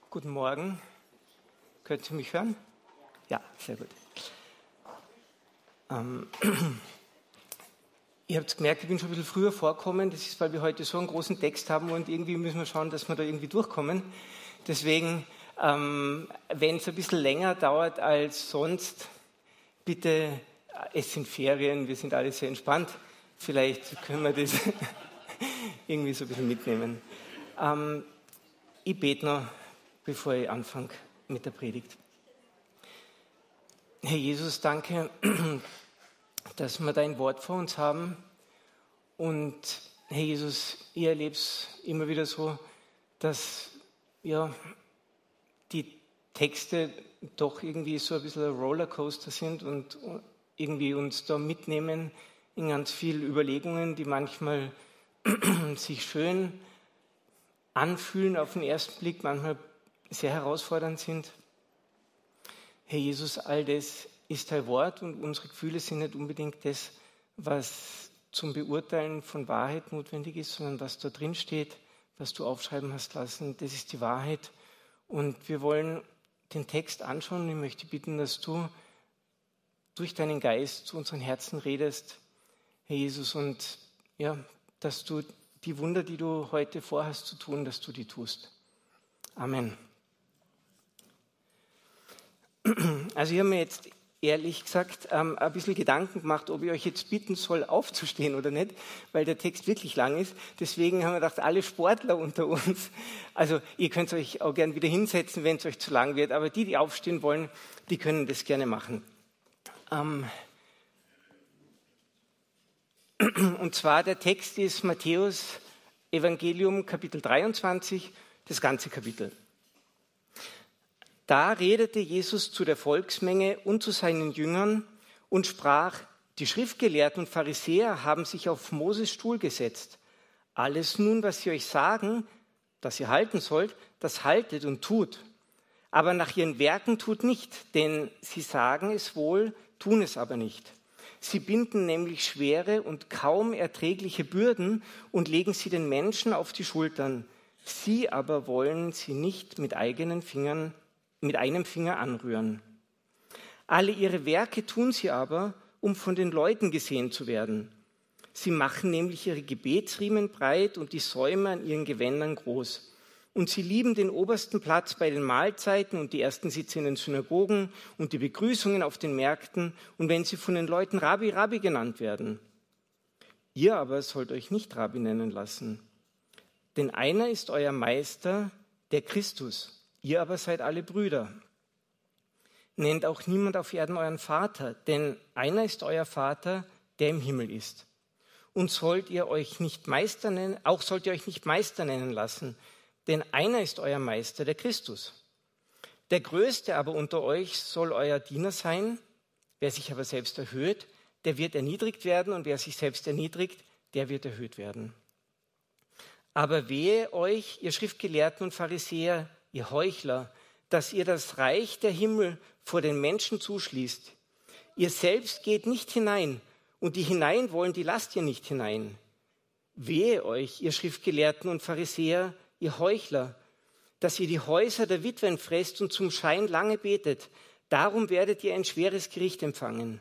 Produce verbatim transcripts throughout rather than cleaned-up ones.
Guten Morgen. Könnt ihr mich hören? Ja, sehr gut. Ähm, ihr habt gemerkt, ich bin schon ein bisschen früher vorgekommen. Das ist, weil wir heute so einen großen Text haben und irgendwie müssen wir schauen, dass wir da irgendwie durchkommen. Deswegen, ähm, wenn es ein bisschen länger dauert als sonst, bitte, es sind Ferien, wir sind alle sehr entspannt. Vielleicht können wir das irgendwie so ein bisschen mitnehmen. Ähm, ich bete noch, bevor ich anfange mit der Predigt. Herr Jesus, danke, dass wir dein Wort vor uns haben. Und Herr Jesus, ich erlebe es immer wieder so, dass ja, die Texte doch irgendwie so ein bisschen ein Rollercoaster sind und irgendwie uns da mitnehmen in ganz viele Überlegungen, die manchmal sich schön anfühlen auf den ersten Blick, manchmal sehr herausfordernd sind. Herr Jesus, all das ist dein Wort und unsere Gefühle sind nicht unbedingt das, was zum Beurteilen von Wahrheit notwendig ist, sondern was da drin steht, was du aufschreiben hast lassen, das ist die Wahrheit. Und wir wollen den Text anschauen und ich möchte bitten, dass du durch deinen Geist zu unseren Herzen redest, Herr Jesus, und ja, dass du die Wunder, die du heute vorhast zu tun, dass du die tust. Amen. Also ich habe mir jetzt ehrlich gesagt ähm, ein bisschen Gedanken gemacht, ob ich euch jetzt bitten soll, aufzustehen oder nicht, weil der Text wirklich lang ist. Deswegen haben wir gedacht, alle Sportler unter uns, also ihr könnt euch auch gern wieder hinsetzen, wenn es euch zu lang wird, aber die, die aufstehen wollen, die können das gerne machen. Ähm Und zwar der Text ist Matthäus Evangelium Kapitel dreiundzwanzig, das ganze Kapitel. Da redete Jesus zu der Volksmenge und zu seinen Jüngern und sprach: Die Schriftgelehrten und Pharisäer haben sich auf Moses Stuhl gesetzt. Alles nun, was sie euch sagen, dass ihr halten sollt, das haltet und tut. Aber nach ihren Werken tut nicht, denn sie sagen es wohl, tun es aber nicht. Sie binden nämlich schwere und kaum erträgliche Bürden und legen sie den Menschen auf die Schultern. Sie aber wollen sie nicht mit eigenen Fingern mit einem Finger anrühren. Alle ihre Werke tun sie aber, um von den Leuten gesehen zu werden. Sie machen nämlich ihre Gebetsriemen breit und die Säume an ihren Gewändern groß. Und sie lieben den obersten Platz bei den Mahlzeiten und die ersten Sitze in den Synagogen und die Begrüßungen auf den Märkten und wenn sie von den Leuten Rabbi, Rabbi genannt werden. Ihr aber sollt euch nicht Rabbi nennen lassen, denn einer ist euer Meister, der Christus. Ihr aber seid alle Brüder. Nennt auch niemand auf Erden euren Vater, denn einer ist euer Vater, der im Himmel ist. Und sollt ihr euch nicht Meister nennen, auch sollt ihr euch nicht Meister nennen lassen, denn einer ist euer Meister, der Christus. Der Größte aber unter euch soll euer Diener sein. Wer sich aber selbst erhöht, der wird erniedrigt werden, und wer sich selbst erniedrigt, der wird erhöht werden. Aber wehe euch, ihr Schriftgelehrten und Pharisäer, ihr Heuchler, dass ihr das Reich der Himmel vor den Menschen zuschließt. Ihr selbst geht nicht hinein, und die hinein wollen, die lasst ihr nicht hinein. Wehe euch, ihr Schriftgelehrten und Pharisäer, ihr Heuchler, dass ihr die Häuser der Witwen fresst und zum Schein lange betet. Darum werdet ihr ein schweres Gericht empfangen.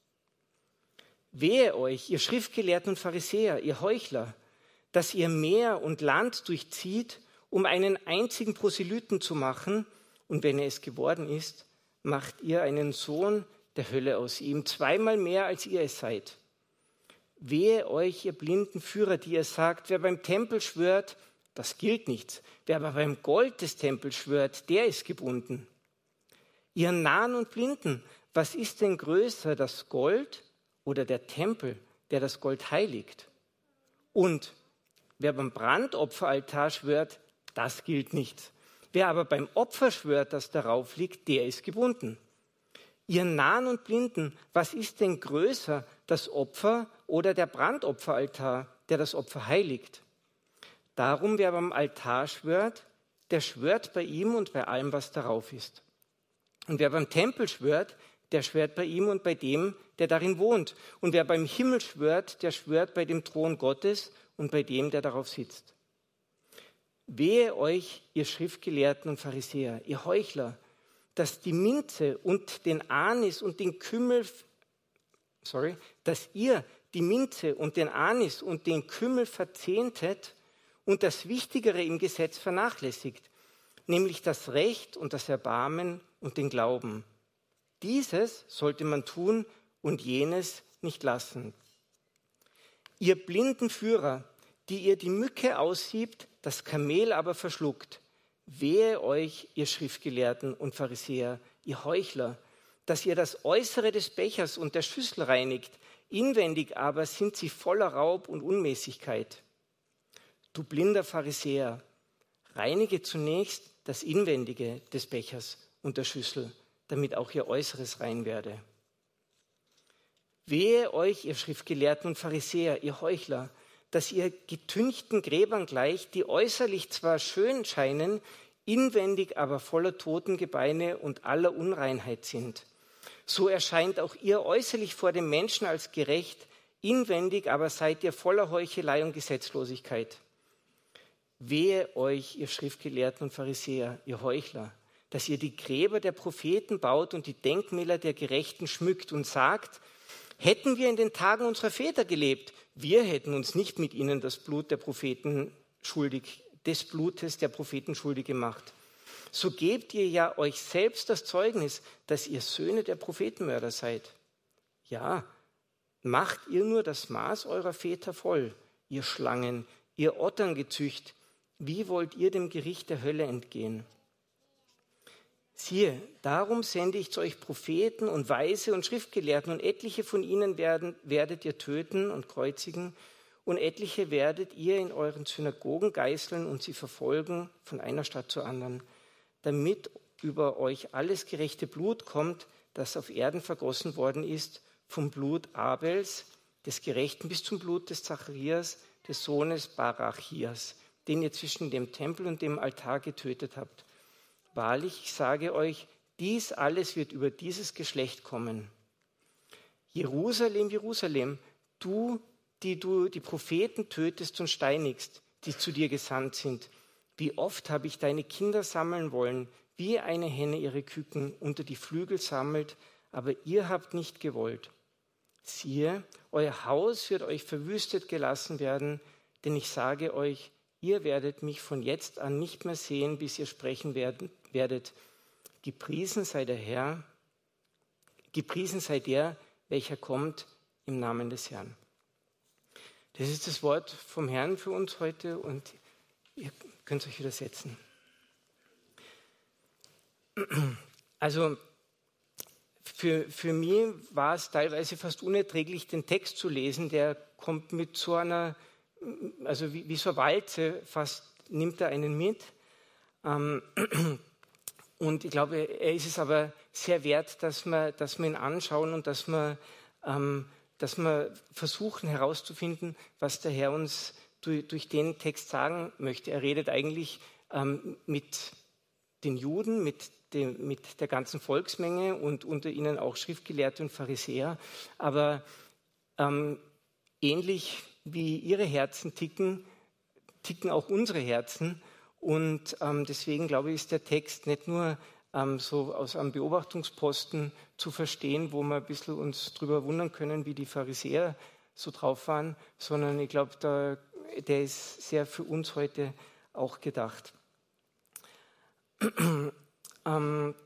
Wehe euch, ihr Schriftgelehrten und Pharisäer, ihr Heuchler, dass ihr Meer und Land durchzieht, um einen einzigen Proselyten zu machen, und wenn er es geworden ist, macht ihr einen Sohn der Hölle aus ihm, zweimal mehr, als ihr es seid. Wehe euch, ihr blinden Führer, die ihr sagt, wer beim Tempel schwört, das gilt nichts. Wer aber beim Gold des Tempels schwört, der ist gebunden. Ihr Nahen und Blinden, was ist denn größer, das Gold oder der Tempel, der das Gold heiligt? Und wer beim Brandopferaltar schwört, das gilt nicht. Wer aber beim Opfer schwört, das darauf liegt, der ist gebunden. Ihr Nahen und Blinden, was ist denn größer, das Opfer oder der Brandopferaltar, der das Opfer heiligt? Darum, wer beim Altar schwört, der schwört bei ihm und bei allem, was darauf ist. Und wer beim Tempel schwört, der schwört bei ihm und bei dem, der darin wohnt. Und wer beim Himmel schwört, der schwört bei dem Thron Gottes und bei dem, der darauf sitzt. Wehe euch, ihr Schriftgelehrten und Pharisäer, ihr Heuchler, dass die Minze und den Anis und den Kümmel, sorry, dass ihr die Minze und den Anis und den Kümmel verzehntet und das Wichtigere im Gesetz vernachlässigt, nämlich das Recht und das Erbarmen und den Glauben. Dieses sollte man tun und jenes nicht lassen. Ihr blinden Führer, die ihr die Mücke aussiebt, das Kamel aber verschluckt. Wehe euch, ihr Schriftgelehrten und Pharisäer, ihr Heuchler, dass ihr das Äußere des Bechers und der Schüssel reinigt, inwendig aber sind sie voller Raub und Unmäßigkeit. Du blinder Pharisäer, reinige zunächst das Inwendige des Bechers und der Schüssel, damit auch ihr Äußeres rein werde. Wehe euch, ihr Schriftgelehrten und Pharisäer, ihr Heuchler, dass ihr getünchten Gräbern gleicht, die äußerlich zwar schön scheinen, inwendig aber voller Totengebeine und aller Unreinheit sind. So erscheint auch ihr äußerlich vor dem Menschen als gerecht, inwendig aber seid ihr voller Heuchelei und Gesetzlosigkeit. Wehe euch, ihr Schriftgelehrten und Pharisäer, ihr Heuchler, dass ihr die Gräber der Propheten baut und die Denkmäler der Gerechten schmückt und sagt, hätten wir in den Tagen unserer Väter gelebt, wir hätten uns nicht mit ihnen das Blut der Propheten schuldig, des Blutes der Propheten schuldig gemacht. So gebt ihr ja euch selbst das Zeugnis, dass ihr Söhne der Prophetenmörder seid. Ja, macht ihr nur das Maß eurer Väter voll, ihr Schlangen, ihr Otterngezücht, wie wollt ihr dem Gericht der Hölle entgehen? Siehe, darum sende ich zu euch Propheten und Weise und Schriftgelehrten, und etliche von ihnen werden, werdet ihr töten und kreuzigen, und etliche werdet ihr in euren Synagogen geißeln und sie verfolgen von einer Stadt zur anderen, damit über euch alles gerechte Blut kommt, das auf Erden vergossen worden ist, vom Blut Abels, des Gerechten, bis zum Blut des Zacharias, des Sohnes Barachias, den ihr zwischen dem Tempel und dem Altar getötet habt. Wahrlich, ich sage euch, dies alles wird über dieses Geschlecht kommen. Jerusalem, Jerusalem, du, die du die Propheten tötest und steinigst, die zu dir gesandt sind. Wie oft habe ich deine Kinder sammeln wollen, wie eine Henne ihre Küken unter die Flügel sammelt, aber ihr habt nicht gewollt. Siehe, euer Haus wird euch verwüstet gelassen werden, denn ich sage euch, ihr werdet mich von jetzt an nicht mehr sehen, bis ihr sprechen werden, werdet. Gepriesen sei der Herr, gepriesen sei der, welcher kommt im Namen des Herrn. Das ist das Wort vom Herrn für uns heute und ihr könnt euch wieder setzen. Also für, für mich war es teilweise fast unerträglich, den Text zu lesen. Der kommt mit so einer, also wie, wie so eine Walze, fast nimmt er einen mit. Ähm, und ich glaube, er ist es aber sehr wert, dass wir, dass wir ihn anschauen und dass wir, ähm, dass wir versuchen herauszufinden, was der Herr uns durch, durch den Text sagen möchte. Er redet eigentlich ähm, mit den Juden, mit, dem, mit der ganzen Volksmenge und unter ihnen auch Schriftgelehrte und Pharisäer. Aber ähm, ähnlich wie ihre Herzen ticken, ticken auch unsere Herzen. Und ähm, deswegen, glaube ich, ist der Text nicht nur ähm, so aus einem Beobachtungsposten zu verstehen, wo wir ein bisschen uns drüber wundern können, wie die Pharisäer so drauf waren, sondern ich glaube, da, der ist sehr für uns heute auch gedacht. ähm,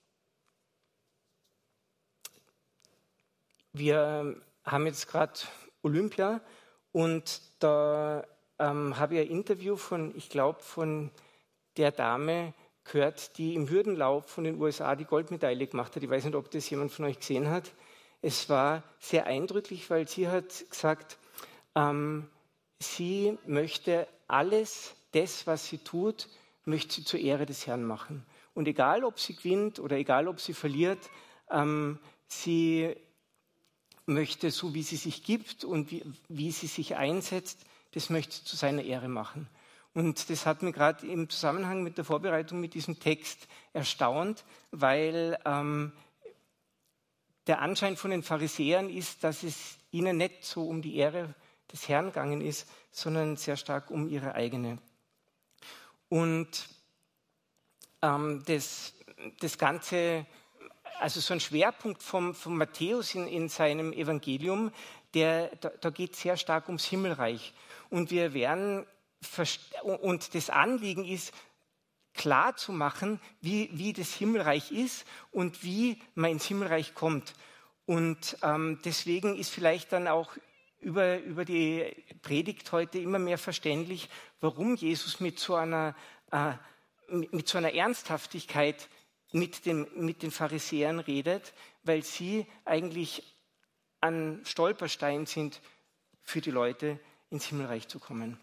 wir haben jetzt gerade Olympia und da ähm, habe ich ein Interview von, ich glaube, von der Dame gehört, die im Hürdenlauf von den U S A die Goldmedaille gemacht hat. Ich weiß nicht, ob das jemand von euch gesehen hat. Es war sehr eindrücklich, weil sie hat gesagt, ähm, sie möchte alles, das, was sie tut, möchte sie zur Ehre des Herrn machen. Und egal, ob sie gewinnt oder egal, ob sie verliert, ähm, sie möchte, so wie sie sich gibt und wie, wie sie sich einsetzt, das möchte sie zu seiner Ehre machen. Und das hat mich gerade im Zusammenhang mit der Vorbereitung mit diesem Text erstaunt, weil ähm, der Anschein von den Pharisäern ist, dass es ihnen nicht so um die Ehre des Herrn gegangen ist, sondern sehr stark um ihre eigene. Und ähm, das, das Ganze, also so ein Schwerpunkt vom, vom Matthäus in, in seinem Evangelium, der, da, da geht es sehr stark ums Himmelreich. Und wir werden, und das Anliegen ist, klar zu machen, wie, wie das Himmelreich ist und wie man ins Himmelreich kommt. Und ähm, deswegen ist vielleicht dann auch über, über die Predigt heute immer mehr verständlich, warum Jesus mit so einer, äh, mit, mit so einer Ernsthaftigkeit mit, dem, mit den Pharisäern redet, weil sie eigentlich ein Stolperstein sind für die Leute, ins Himmelreich zu kommen.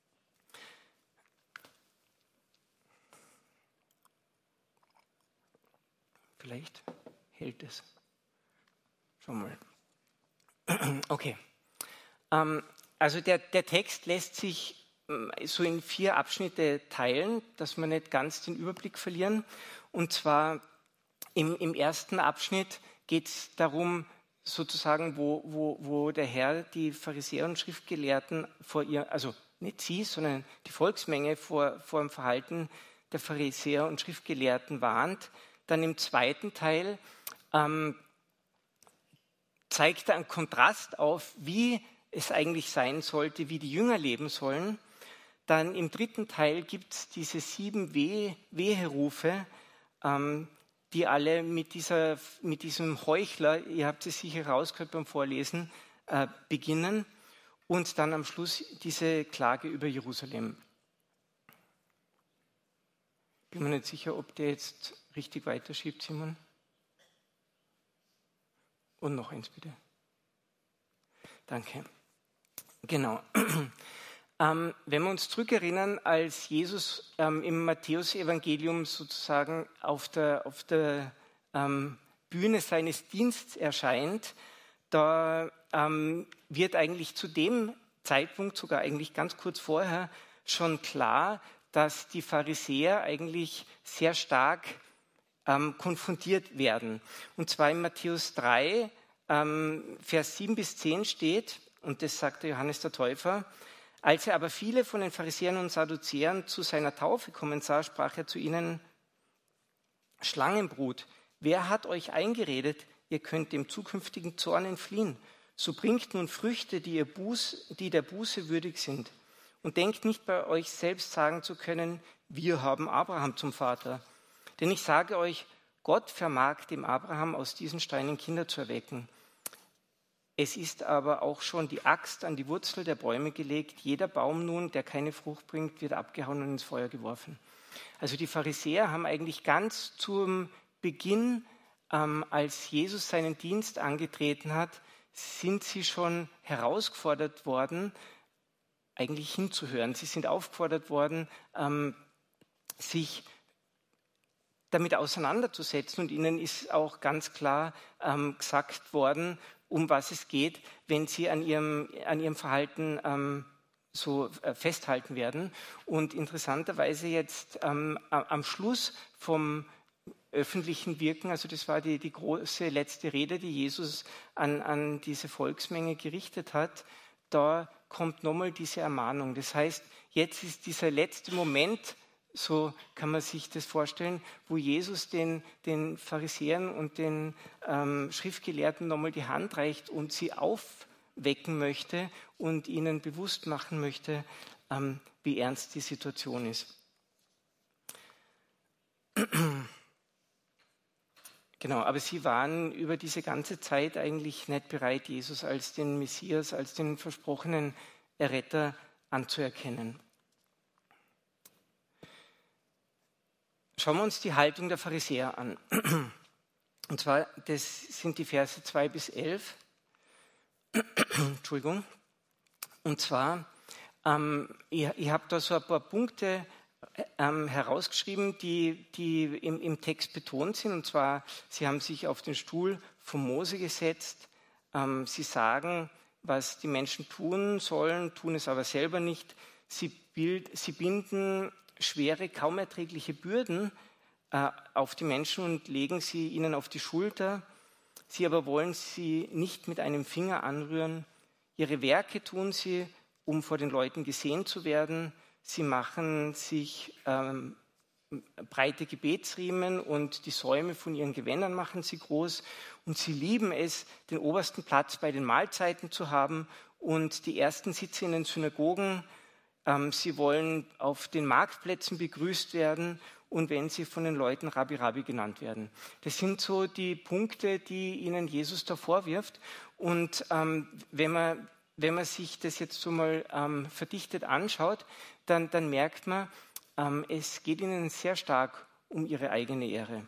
Vielleicht hält es. Schauen wir mal. Okay. Ähm, also der, der Text lässt sich ähm, so in vier Abschnitte teilen, dass wir nicht ganz den Überblick verlieren. Und zwar im, im ersten Abschnitt geht es darum, sozusagen, wo, wo, wo der Herr die Pharisäer und Schriftgelehrten vor ihr, also nicht sie, sondern die Volksmenge vor, vor dem Verhalten der Pharisäer und Schriftgelehrten warnt. Dann im zweiten Teil ähm, zeigt er einen Kontrast auf, wie es eigentlich sein sollte, wie die Jünger leben sollen. Dann im dritten Teil gibt es diese sieben Weh- Weherufe, ähm, die alle mit, dieser, mit diesem Heuchler, ihr habt es sicher rausgehört beim Vorlesen, äh, beginnen. Und dann am Schluss diese Klage über Jerusalem. Bin mir nicht sicher, ob der jetzt richtig weiterschiebt, Simon. Und noch eins bitte. Danke. Genau. ähm, wenn wir uns zurückerinnern, als Jesus ähm, im Matthäus-Evangelium sozusagen auf der, auf der ähm, Bühne seines Dienstes erscheint, da ähm, wird eigentlich zu dem Zeitpunkt, sogar eigentlich ganz kurz vorher, schon klar, dass die Pharisäer eigentlich sehr stark ähm, konfrontiert werden. Und zwar in Matthäus drei, ähm, Vers sieben bis zehn steht, und das sagte Johannes der Täufer, als er aber viele von den Pharisäern und Sadduzäern zu seiner Taufe kommen sah, sprach er zu ihnen, Schlangenbrut, wer hat euch eingeredet, ihr könnt dem zukünftigen Zorn entfliehen? So bringt nun Früchte, die, ihr Buß, die der Buße würdig sind. Und denkt nicht bei euch selbst sagen zu können, wir haben Abraham zum Vater. Denn ich sage euch, Gott vermag dem Abraham aus diesen Steinen Kinder zu erwecken. Es ist aber auch schon die Axt an die Wurzel der Bäume gelegt. Jeder Baum nun, der keine Frucht bringt, wird abgehauen und ins Feuer geworfen. Also die Pharisäer haben eigentlich ganz zum Beginn, ähm, als Jesus seinen Dienst angetreten hat, sind sie schon herausgefordert worden, eigentlich hinzuhören. Sie sind aufgefordert worden, ähm, sich damit auseinanderzusetzen. Und ihnen ist auch ganz klar ähm, gesagt worden, um was es geht, wenn sie an ihrem, an ihrem Verhalten ähm, so äh, festhalten werden. Und interessanterweise jetzt ähm, am Schluss vom öffentlichen Wirken, also das war die, die große letzte Rede, die Jesus an, an diese Volksmenge gerichtet hat, da kommt nochmal diese Ermahnung. Das heißt, jetzt ist dieser letzte Moment, so kann man sich das vorstellen, wo Jesus den, den Pharisäern und den ähm, Schriftgelehrten nochmal die Hand reicht und sie aufwecken möchte und ihnen bewusst machen möchte, ähm, wie ernst die Situation ist. Genau, aber sie waren über diese ganze Zeit eigentlich nicht bereit, Jesus als den Messias, als den versprochenen Erretter anzuerkennen. Schauen wir uns die Haltung der Pharisäer an. Und zwar, das sind die Verse zwei bis elf. Entschuldigung. Und zwar, ähm, ihr, ihr habt da so ein paar Punkte ähm, herausgeschrieben, die, die im, im Text betont sind. Und zwar, sie haben sich auf den Stuhl von Mose gesetzt. Ähm, sie sagen, was die Menschen tun sollen, tun es aber selber nicht. Sie, bild, sie binden schwere, kaum erträgliche Bürden äh, auf die Menschen und legen sie ihnen auf die Schulter. Sie aber wollen sie nicht mit einem Finger anrühren. Ihre Werke tun sie, um vor den Leuten gesehen zu werden. sie machen sich ähm, breite Gebetsriemen und die Säume von ihren Gewändern machen sie groß und sie lieben es, den obersten Platz bei den Mahlzeiten zu haben und die ersten Sitze in den Synagogen. Ähm, sie wollen auf den Marktplätzen begrüßt werden und wenn sie von den Leuten Rabbi Rabbi genannt werden. Das sind so die Punkte, die ihnen Jesus da vorwirft und ähm, wenn man, wenn man sich das jetzt so mal ähm, verdichtet anschaut, dann, dann merkt man, es geht ihnen sehr stark um ihre eigene Ehre.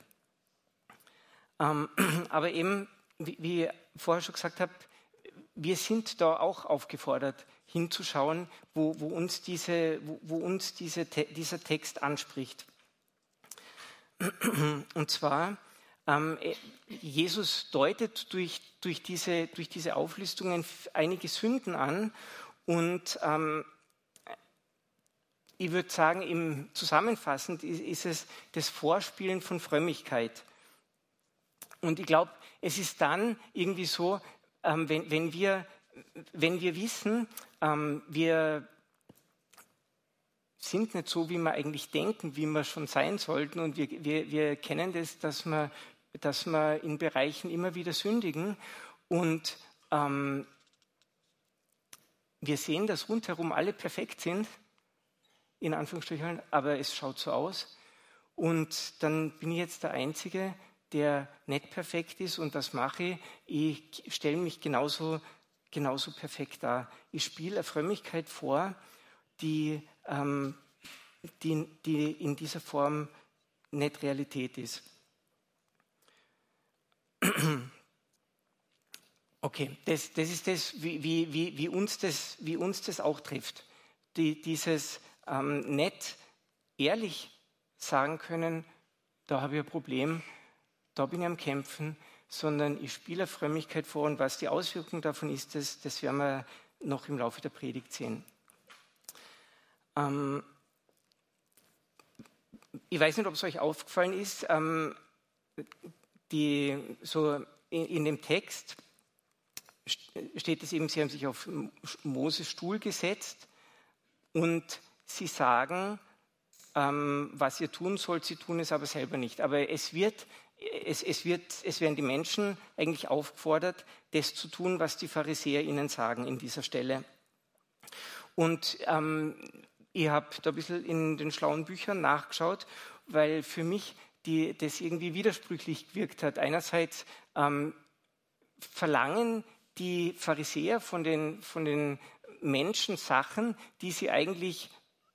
Aber eben, wie ich vorher schon gesagt habe, wir sind da auch aufgefordert, hinzuschauen, wo, wo uns, diese, wo, wo uns diese, dieser Text anspricht. Und zwar, Jesus deutet durch, durch, diese, durch diese Auflistungen einige Sünden an und ich würde sagen, im zusammenfassend ist es das Vorspielen von Frömmigkeit. Und ich glaube, es ist dann irgendwie so, ähm, wenn, wenn, wir, wenn wir wissen, ähm, wir sind nicht so, wie wir eigentlich denken, wie wir schon sein sollten. Und wir, wir, wir kennen das, dass wir, dass wir in Bereichen immer wieder sündigen. Und ähm, wir sehen, dass rundherum alle perfekt sind, in Anführungsstrichen, aber es schaut so aus. Und dann bin ich jetzt der Einzige, der nicht perfekt ist. Und was mache ich? Ich stelle mich genauso, genauso perfekt dar. Ich spiele eine Frömmigkeit vor, die, ähm, die, die in dieser Form nicht Realität ist. Okay, das, das ist das, wie, wie, wie, uns das, wie uns das auch trifft. Die, dieses ähm, nicht ehrlich sagen können, da habe ich ein Problem, da bin ich am Kämpfen, sondern ich spiele Frömmigkeit vor und was die Auswirkung davon ist, das, das werden wir noch im Laufe der Predigt sehen. Ähm, ich weiß nicht, ob es euch aufgefallen ist, ähm, die, so in, in dem Text steht es eben, sie haben sich auf Moses Stuhl gesetzt und sie sagen, ähm, was ihr tun sollt, sie tun es aber selber nicht. Aber es wird, es, es wird, es werden die Menschen eigentlich aufgefordert, das zu tun, was die Pharisäer ihnen sagen in dieser Stelle. Und ähm, ich habe da ein bisschen in den schlauen Büchern nachgeschaut, weil für mich die, das irgendwie widersprüchlich gewirkt hat. Einerseits ähm, verlangen die Pharisäer von den, von den Menschen Sachen, die sie eigentlich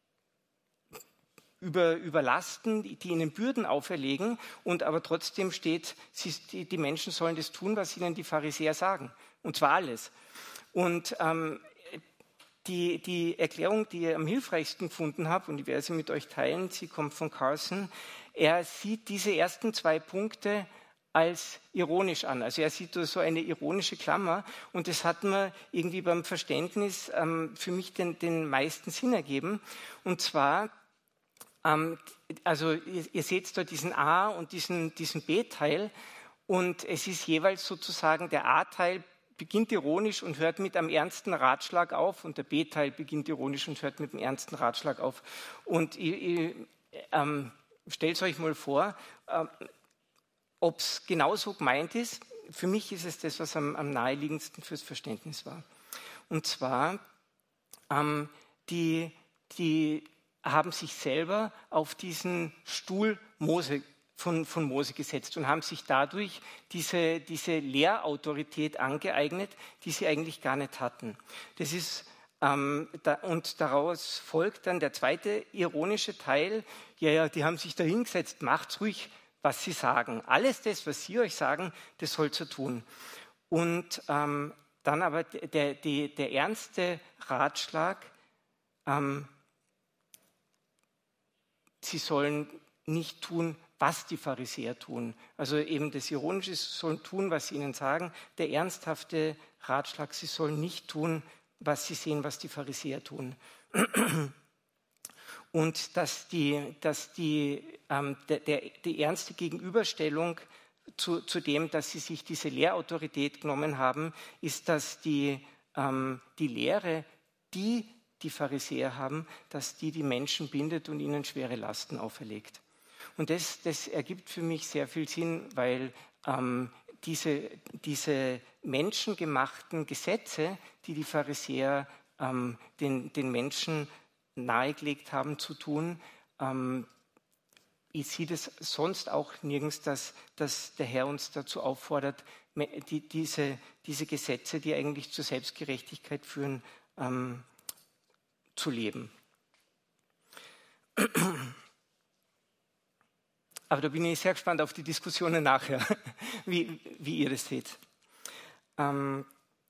über, überlasten, die, die ihnen Bürden auferlegen, und aber trotzdem steht, sie, die, die Menschen sollen das tun, was ihnen die Pharisäer sagen, und zwar alles. Und ähm, die, die Erklärung, die ich am hilfreichsten gefunden habe, und ich werde sie mit euch teilen, sie kommt von Carson, er sieht diese ersten zwei Punkte als ironisch an. Also er sieht da so eine ironische Klammer, und das hat mir irgendwie beim Verständnis ähm, für mich den, den meisten Sinn ergeben. Und zwar, ähm, also ihr, ihr seht da diesen A- und diesen, diesen B-Teil, und es ist jeweils sozusagen, der A-Teil beginnt ironisch und hört mit einem ernsten Ratschlag auf, und der B-Teil beginnt ironisch und hört mit einem ernsten Ratschlag auf. Und ich, ich ähm, stellt euch mal vor, ähm, ob es genauso gemeint ist. Für mich ist es das, was am, am naheliegendsten fürs Verständnis war. Und zwar, ähm, die, die haben sich selber auf diesen Stuhl Mose, von, von Mose gesetzt und haben sich dadurch diese, diese Lehrautorität angeeignet, die sie eigentlich gar nicht hatten. Das ist, ähm, da, und daraus folgt dann der zweite ironische Teil, ja, ja, die haben sich da hingesetzt, macht's ruhig, was sie sagen. Alles das, was sie euch sagen, das sollt ihr tun. Und ähm, dann aber der, der, der ernste Ratschlag, ähm, sie sollen nicht tun, was die Pharisäer tun. Also eben das Ironische, sie sollen tun, was sie ihnen sagen. Der ernsthafte Ratschlag, sie sollen nicht tun, was sie sehen, was die Pharisäer tun. Und dass die, dass die, ähm, der, der, die ernste Gegenüberstellung zu, zu dem, dass sie sich diese Lehrautorität genommen haben, ist, dass die, ähm, die Lehre, die die Pharisäer haben, dass die die Menschen bindet und ihnen schwere Lasten auferlegt. Und das, das ergibt für mich sehr viel Sinn, weil ähm, diese, diese menschengemachten Gesetze, die die Pharisäer ähm, den, den Menschen nahegelegt haben zu tun, ähm, ich sehe das sonst auch nirgends, dass, dass der Herr uns dazu auffordert, die, diese, diese Gesetze, die eigentlich zur Selbstgerechtigkeit führen, ähm, zu leben. Aber da bin ich sehr gespannt auf die Diskussionen nachher, wie, wie ihr das seht. Ähm,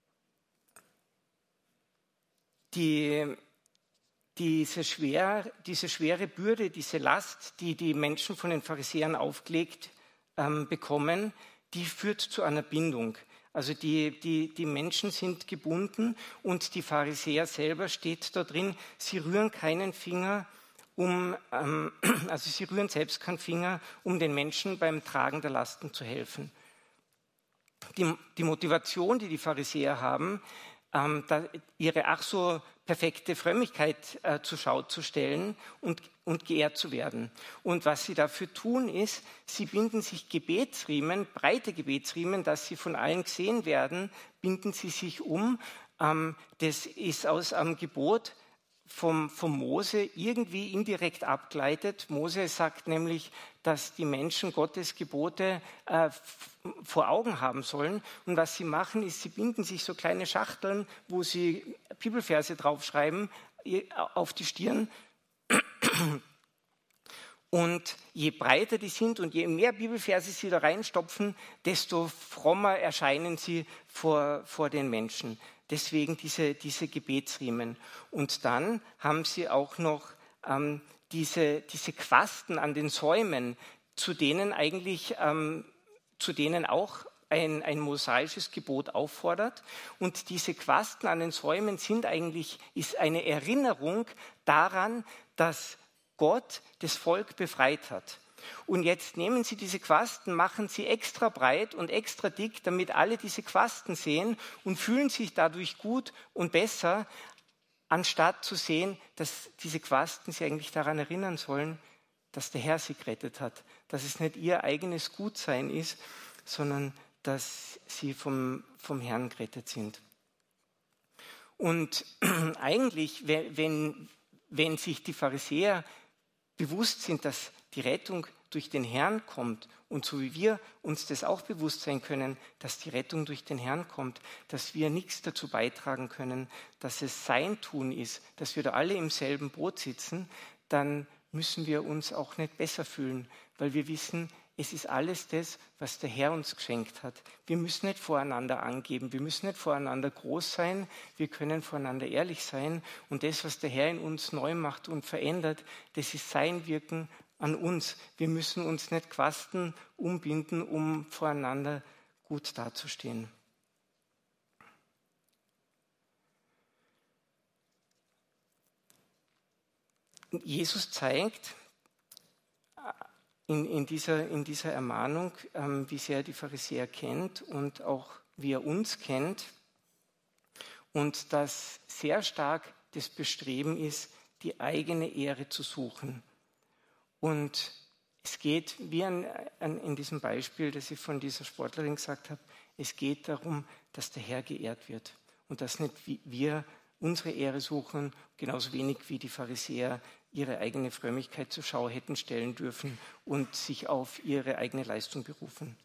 die, diese, schwer, diese schwere Bürde, diese Last, die die Menschen von den Pharisäern aufgelegt ähm, bekommen, die führt zu einer Bindung. Also die, die, die Menschen sind gebunden und die Pharisäer selber steht da drin, sie rühren keinen Finger, um, ähm, also sie rühren selbst keinen Finger, um den Menschen beim Tragen der Lasten zu helfen. Die, die Motivation, die die Pharisäer haben, ähm, da, ihre ach so perfekte Frömmigkeit äh, zur Schau zu stellen und, und geehrt zu werden. Und was sie dafür tun, ist, sie binden sich Gebetsriemen, breite Gebetsriemen, dass sie von allen gesehen werden, binden sie sich um. Ähm, das ist aus einem Gebot vom, vom Mose irgendwie indirekt abgeleitet. Mose sagt nämlich, dass die Menschen Gottes Gebote äh, vor Augen haben sollen. Und was sie machen, ist, sie binden sich so kleine Schachteln, wo sie Bibelverse draufschreiben, auf die Stirn. Und je breiter die sind und je mehr Bibelverse sie da reinstopfen, desto frommer erscheinen sie vor, vor den Menschen. Deswegen diese, diese Gebetsriemen. Und dann haben sie auch noch ähm, diese, diese Quasten an den Säumen, zu denen eigentlich, ähm, zu denen auch ein, ein mosaisches Gebot auffordert. Und diese Quasten an den Säumen sind eigentlich, ist eine Erinnerung daran, dass Gott das Volk befreit hat. Und jetzt nehmen sie diese Quasten, machen sie extra breit und extra dick, damit alle diese Quasten sehen und fühlen sich dadurch gut und besser, anstatt zu sehen, dass diese Quasten sie eigentlich daran erinnern sollen, dass der Herr sie gerettet hat, dass es nicht ihr eigenes Gutsein ist, sondern dass sie vom, vom Herrn gerettet sind. Und eigentlich, wenn, wenn sich die Pharisäer bewusst sind, dass die Rettung durch den Herrn kommt und so wie wir uns das auch bewusst sein können, dass die Rettung durch den Herrn kommt, dass wir nichts dazu beitragen können, dass es sein Tun ist, dass wir da alle im selben Boot sitzen, dann müssen wir uns auch nicht besser fühlen, weil wir wissen, es ist alles das, was der Herr uns geschenkt hat. Wir müssen nicht voreinander angeben, wir müssen nicht voreinander groß sein, wir können voreinander ehrlich sein. Und das, was der Herr in uns neu macht und verändert, das ist sein Wirken an uns. Wir müssen uns nicht Quasten umbinden, um voreinander gut dazustehen. Jesus zeigt in, in, dieser, in dieser Ermahnung, ähm, wie sehr er die Pharisäer kennt und auch wie er uns kennt und dass sehr stark das Bestreben ist, die eigene Ehre zu suchen. Und es geht, wie an, an, in diesem Beispiel, das ich von dieser Sportlerin gesagt habe, es geht darum, dass der Herr geehrt wird und dass nicht wir unsere Ehre suchen, genauso wenig wie die Pharisäer ihre eigene Frömmigkeit zur Schau hätten stellen dürfen und sich auf ihre eigene Leistung berufen.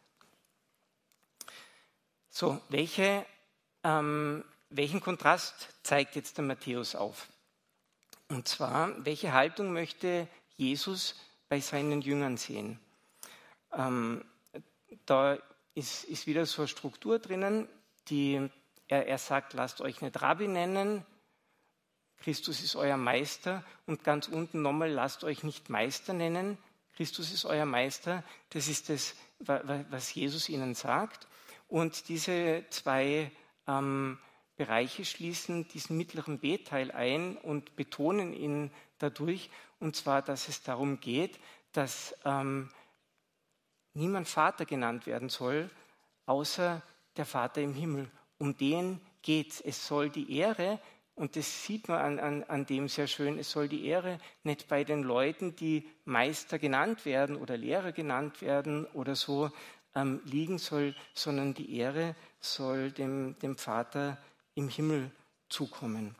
So, welche, ähm, welchen Kontrast zeigt jetzt der Matthäus auf? Und zwar, welche Haltung möchte Jesus bei seinen Jüngern sehen? Ähm, da ist, ist wieder so eine Struktur drinnen, die er, er sagt, lasst euch nicht Rabbi nennen, Christus ist euer Meister, und ganz unten nochmal, lasst euch nicht Meister nennen, Christus ist euer Meister. Das ist das, was Jesus ihnen sagt. Und diese zwei ähm, Bereiche schließen diesen mittleren B-Teil ein und betonen ihn dadurch, und zwar, dass es darum geht, dass ähm, niemand Vater genannt werden soll, außer der Vater im Himmel. Um den geht es. Es soll die Ehre Und das sieht man an, an, an dem sehr schön. Es soll die Ehre nicht bei den Leuten, die Meister genannt werden oder Lehrer genannt werden oder so, ähm, liegen soll, sondern die Ehre soll dem, dem Vater im Himmel zukommen.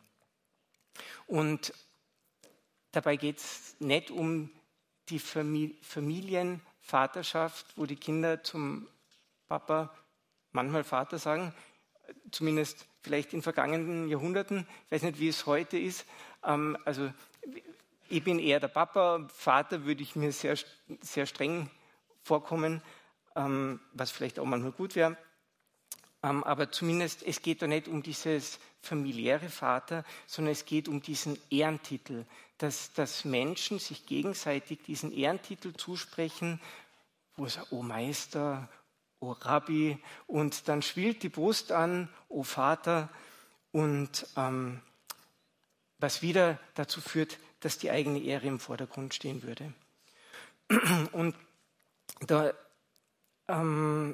Und dabei geht es nicht um die Familienvaterschaft, wo die Kinder zum Papa manchmal Vater sagen, zumindest vielleicht in vergangenen Jahrhunderten, ich weiß nicht, wie es heute ist. Ähm, also ich bin eher der Papa, Vater würde ich mir sehr, sehr streng vorkommen, ähm, was vielleicht auch manchmal gut wäre. Ähm, aber zumindest, es geht da nicht um dieses familiäre Vater, sondern es geht um diesen Ehrentitel, dass, dass Menschen sich gegenseitig diesen Ehrentitel zusprechen, wo es oh Meister, oh Rabbi, und dann schwillt die Brust an, oh Vater, und ähm, was wieder dazu führt, dass die eigene Ehre im Vordergrund stehen würde. Und da ähm,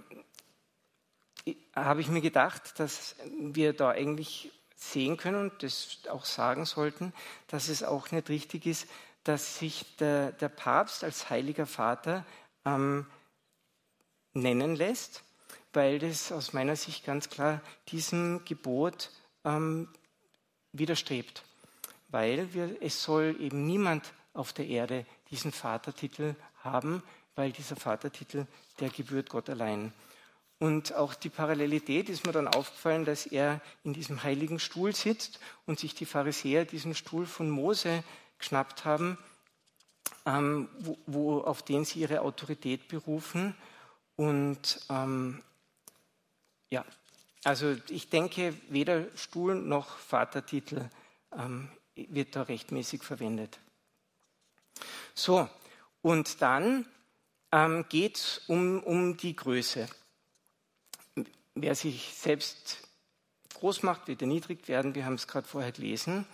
habe ich mir gedacht, dass wir da eigentlich sehen können und das auch sagen sollten, dass es auch nicht richtig ist, dass sich der, der Papst als Heiliger Vater ähm, nennen lässt, weil das aus meiner Sicht ganz klar diesem Gebot ähm, widerstrebt. Weil wir, es soll eben niemand auf der Erde diesen Vatertitel haben, weil dieser Vatertitel, der gebührt Gott allein. Und auch die Parallelität ist mir dann aufgefallen, dass er in diesem heiligen Stuhl sitzt und sich die Pharisäer diesen Stuhl von Mose geschnappt haben, ähm, wo, wo, auf den sie ihre Autorität berufen. Und ähm, ja, also ich denke, weder Stuhl noch Vatertitel ähm, wird da rechtmäßig verwendet. So, und dann ähm, geht es um, um die Größe. Wer sich selbst groß macht, wird erniedrigt werden. Wir haben es gerade vorher gelesen.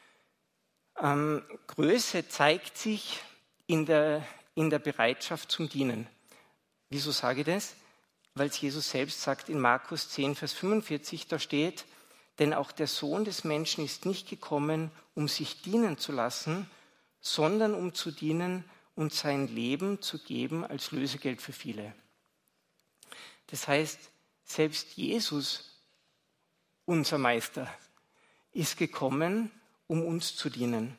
Ähm, Größe zeigt sich in der, in der Bereitschaft zum Dienen. Wieso sage ich das? Weil es Jesus selbst sagt in Markus zehn, Vers fünfundvierzig, da steht, denn auch der Sohn des Menschen ist nicht gekommen, um sich dienen zu lassen, sondern um zu dienen und sein Leben zu geben als Lösegeld für viele. Das heißt, selbst Jesus, unser Meister, ist gekommen, um uns zu dienen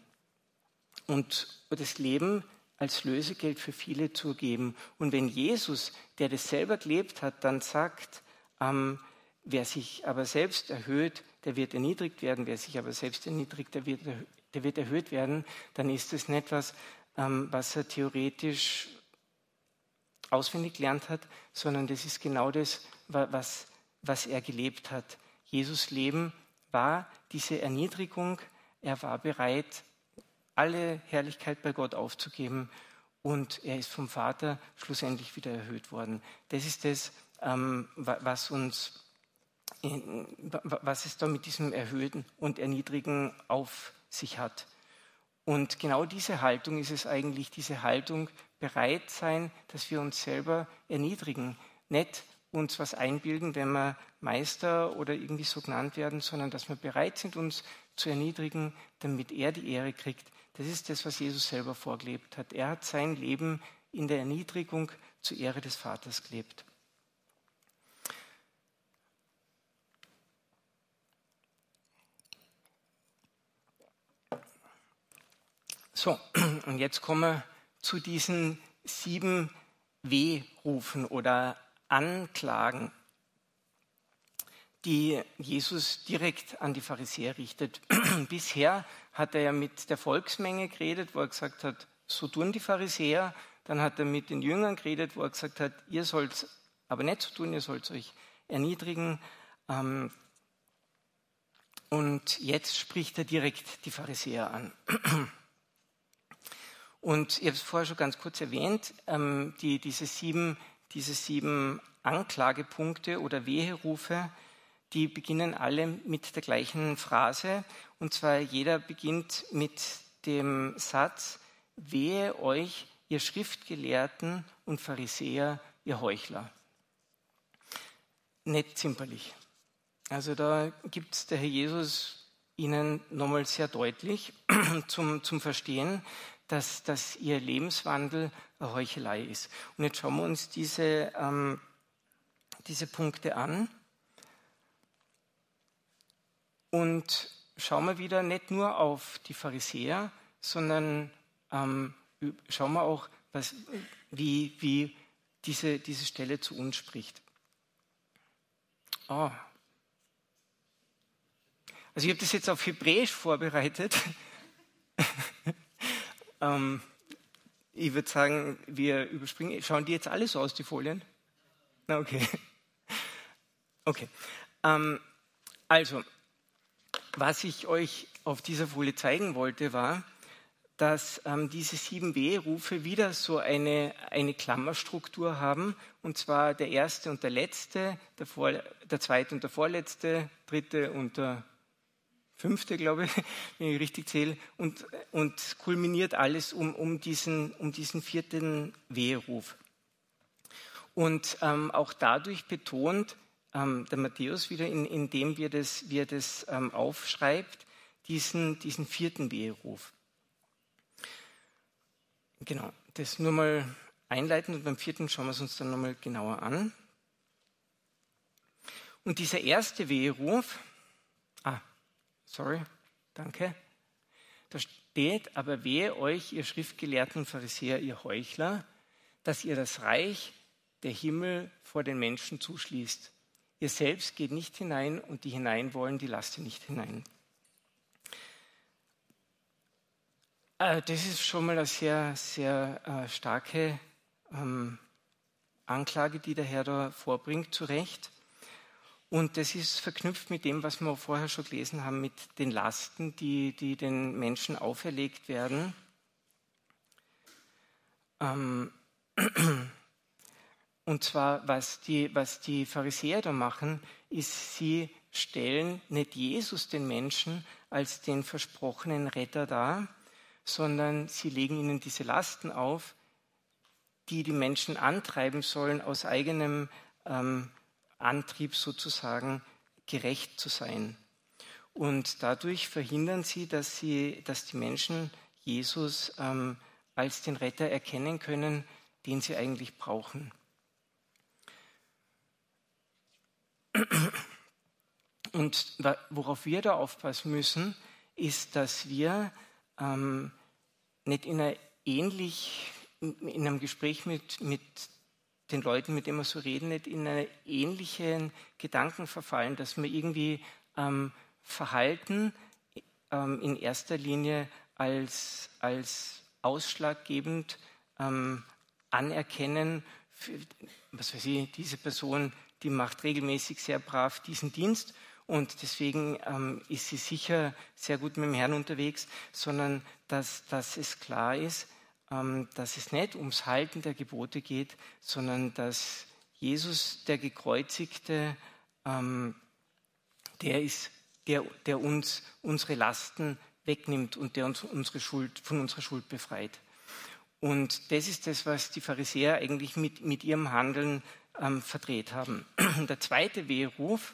und das Leben als Lösegeld für viele zu geben. Und wenn Jesus, der das selber gelebt hat, dann sagt, ähm, wer sich aber selbst erhöht, der wird erniedrigt werden, wer sich aber selbst erniedrigt, der wird, der wird erhöht werden, dann ist das nicht etwas, ähm, was er theoretisch auswendig gelernt hat, sondern das ist genau das, was, was er gelebt hat. Jesus' Leben war diese Erniedrigung, er war bereit, alle Herrlichkeit bei Gott aufzugeben und er ist vom Vater schlussendlich wieder erhöht worden. Das ist das, ähm, was uns, was es da mit diesem Erhöhen und Erniedrigen auf sich hat. Und genau diese Haltung ist es eigentlich, diese Haltung, bereit sein, dass wir uns selber erniedrigen. Nicht uns was einbilden, wenn wir Meister oder irgendwie so genannt werden, sondern dass wir bereit sind, uns zu erniedrigen, damit er die Ehre kriegt. Das ist das, was Jesus selber vorgelebt hat. Er hat sein Leben in der Erniedrigung zur Ehre des Vaters gelebt. So, und jetzt kommen wir zu diesen sieben Wehrufen oder Anklagen, die Jesus direkt an die Pharisäer richtet. Bisher hat er ja mit der Volksmenge geredet, wo er gesagt hat, so tun die Pharisäer. Dann hat er mit den Jüngern geredet, wo er gesagt hat, ihr sollt es aber nicht so tun, ihr sollt euch erniedrigen. Und jetzt spricht er direkt die Pharisäer an. Und ich habe es vorher schon ganz kurz erwähnt, ähm, die, diese, sieben, diese sieben Anklagepunkte oder Weherufe, die beginnen alle mit der gleichen Phrase. Und zwar jeder beginnt mit dem Satz, wehe euch, ihr Schriftgelehrten und Pharisäer, ihr Heuchler. Nicht zimperlich. Also da gibt es der Herr Jesus ihnen nochmal sehr deutlich zum, zum Verstehen, dass, dass ihr Lebenswandel eine Heuchelei ist. Und jetzt schauen wir uns diese, ähm, diese Punkte an und schauen wir wieder nicht nur auf die Pharisäer, sondern ähm, schauen wir auch, was, wie, wie diese, diese Stelle zu uns spricht. Oh. Also ich habe das jetzt auf Hebräisch vorbereitet. ähm, ich würde sagen, wir überspringen. Schauen die jetzt alle so aus, die Folien? Na, okay. Okay. Ähm, also, was ich euch auf dieser Folie zeigen wollte, war, dass ähm, diese sieben W-Rufe wieder so eine, eine Klammerstruktur haben, und zwar der erste und der letzte, der, vor, der zweite und der vorletzte, dritte und der fünfte, glaube ich, wenn ich richtig zähle, und, und kulminiert alles um, um, diesen, um diesen vierten W-Ruf. Und ähm, auch dadurch betont ähm, der Matthäus wieder, in, indem wir das, wie er das ähm, aufschreibt, diesen, diesen vierten W-Ruf. Genau, das nur mal einleitend und beim vierten schauen wir es uns dann nochmal genauer an. Und dieser erste W-Ruf, ah, sorry, danke, da steht, aber wehe euch, ihr Schriftgelehrten und Pharisäer, ihr Heuchler, dass ihr das Reich der Himmel vor den Menschen zuschließt. Ihr selbst geht nicht hinein und die hinein wollen, die lasst ihr nicht hinein. Das ist schon mal eine sehr, sehr äh, starke ähm, Anklage, die der Herr da vorbringt, zu Recht. Und das ist verknüpft mit dem, was wir vorher schon gelesen haben, mit den Lasten, die, die den Menschen auferlegt werden. Ähm, und zwar, was die, was die Pharisäer da machen, ist, sie stellen nicht Jesus, den Menschen, als den versprochenen Retter dar, sondern sie legen ihnen diese Lasten auf, die die Menschen antreiben sollen, aus eigenem ähm, Antrieb sozusagen gerecht zu sein. Und dadurch verhindern sie, dass, sie, dass die Menschen Jesus ähm, als den Retter erkennen können, den sie eigentlich brauchen. Und worauf wir da aufpassen müssen, ist, dass wir ähm, nicht in, einer ähnlich, in einem Gespräch mit, mit den Leuten, mit denen wir so reden, nicht in einen ähnlichen Gedanken verfallen, dass wir irgendwie ähm, Verhalten ähm, in erster Linie als, als ausschlaggebend ähm, anerkennen. Für, was weiß ich, diese Person, die macht regelmäßig sehr brav diesen Dienst und deswegen ähm, ist sie sicher sehr gut mit dem Herrn unterwegs, sondern dass, dass es klar ist, ähm, dass es nicht ums Halten der Gebote geht, sondern dass Jesus, der Gekreuzigte, ähm, der ist, der, der uns unsere Lasten wegnimmt und der uns unsere Schuld, von unserer Schuld befreit. Und das ist das, was die Pharisäer eigentlich mit, mit ihrem Handeln ähm, verdreht haben. Der zweite Wehruf,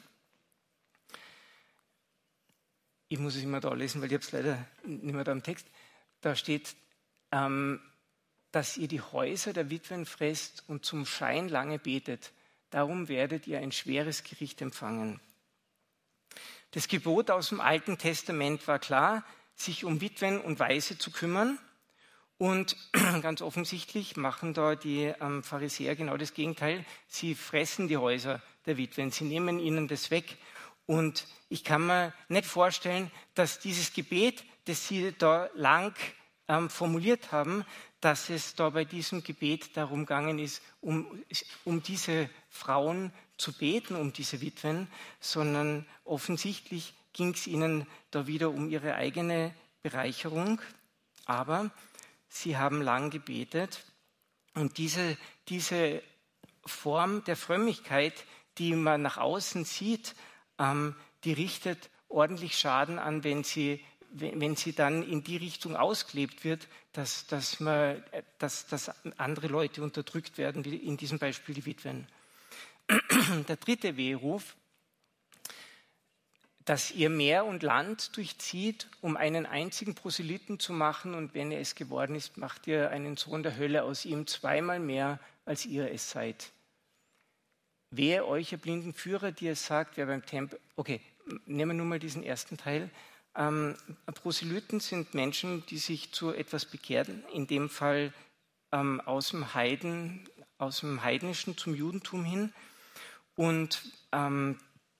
ich muss es immer da lesen, weil ich habe es leider nicht mehr da im Text, da steht, ähm, dass ihr die Häuser der Witwen fresst und zum Schein lange betet. Darum werdet ihr ein schweres Gericht empfangen. Das Gebot aus dem Alten Testament war klar, sich um Witwen und Waise zu kümmern. Und ganz offensichtlich machen da die ähm, Pharisäer genau das Gegenteil. Sie fressen die Häuser der Witwen, sie nehmen ihnen das weg. Und ich kann mir nicht vorstellen, dass dieses Gebet, das sie da lang ähm, formuliert haben, dass es da bei diesem Gebet darum gegangen ist, um, um diese Frauen zu beten, um diese Witwen, sondern offensichtlich ging es ihnen da wieder um ihre eigene Bereicherung. Aber sie haben lang gebetet und diese, diese Form der Frömmigkeit, die man nach außen sieht, ähm, die richtet ordentlich Schaden an, wenn sie, wenn sie dann in die Richtung ausgelebt wird, dass, dass, man, dass, dass andere Leute unterdrückt werden, wie in diesem Beispiel die Witwen. Der dritte Wehruf, dass ihr Meer und Land durchzieht, um einen einzigen Proselyten zu machen, und wenn er es geworden ist, macht ihr einen Sohn der Hölle aus ihm, zweimal mehr, als ihr es seid. Wehe euch, ihr blinden Führer, die es sagt, wer beim Tempel... Okay, nehmen wir nur mal diesen ersten Teil. Ähm, Proselyten sind Menschen, die sich zu etwas bekehren, in dem Fall ähm, aus dem Heiden, aus dem Heidnischen zum Judentum hin. Und ähm,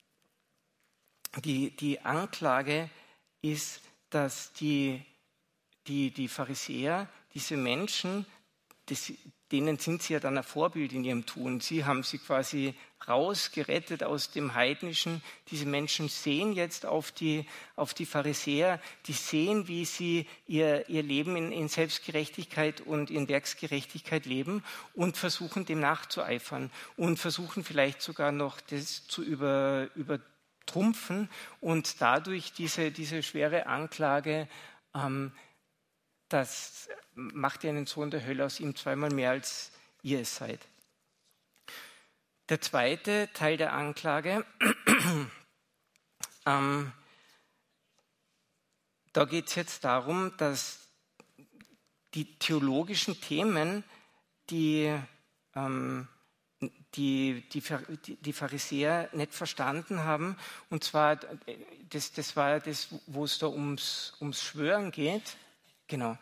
die, die Anklage ist, dass die, die, die Pharisäer, diese Menschen, das, denen sind sie ja dann ein Vorbild in ihrem Tun. Sie haben sie quasi rausgerettet aus dem Heidnischen. Diese Menschen sehen jetzt auf die, auf die Pharisäer, die sehen, wie sie ihr, ihr Leben in, in Selbstgerechtigkeit und in Werksgerechtigkeit leben und versuchen, dem nachzueifern und versuchen vielleicht sogar noch das zu über, übertrumpfen und dadurch diese, diese schwere Anklage, ähm, das macht ihr einen Sohn der Hölle aus ihm, zweimal mehr, als ihr es seid. Der zweite Teil der Anklage, ähm, da geht es jetzt darum, dass die theologischen Themen, die, ähm, die, die, die Pharisäer nicht verstanden haben, und zwar, das, das war das, wo es da ums, ums Schwören geht, genau,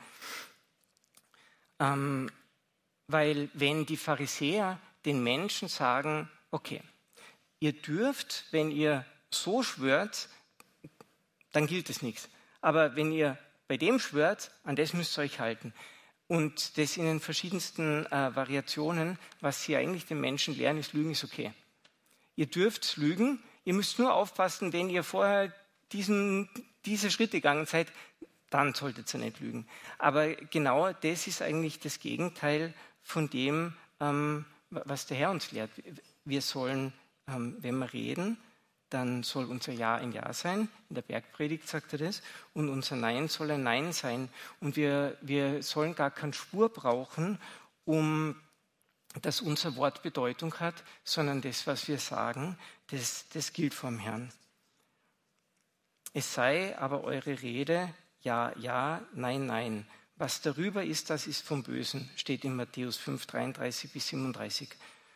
ähm, weil wenn die Pharisäer den Menschen sagen, okay, ihr dürft, wenn ihr so schwört, dann gilt es nichts. Aber wenn ihr bei dem schwört, an das müsst ihr euch halten. Und das in den verschiedensten äh, Variationen, was sie eigentlich den Menschen lehren, ist, Lügen ist okay. Ihr dürft lügen, ihr müsst nur aufpassen, wenn ihr vorher diesen, diese Schritte gegangen seid, dann solltet ihr nicht lügen. Aber genau das ist eigentlich das Gegenteil von dem, ähm, was der Herr uns lehrt. Wir sollen, ähm, wenn wir reden, dann soll unser Ja ein Ja sein. In der Bergpredigt sagt er das. Und unser Nein soll ein Nein sein. Und wir, wir sollen gar keine Spur brauchen, um dass unser Wort Bedeutung hat, sondern das, was wir sagen, das, das gilt vor dem Herrn. Es sei aber eure Rede Ja, Ja, Nein, Nein. Was darüber ist, das ist vom Bösen, steht in Matthäus fünf, dreiunddreißig bis siebenunddreißig.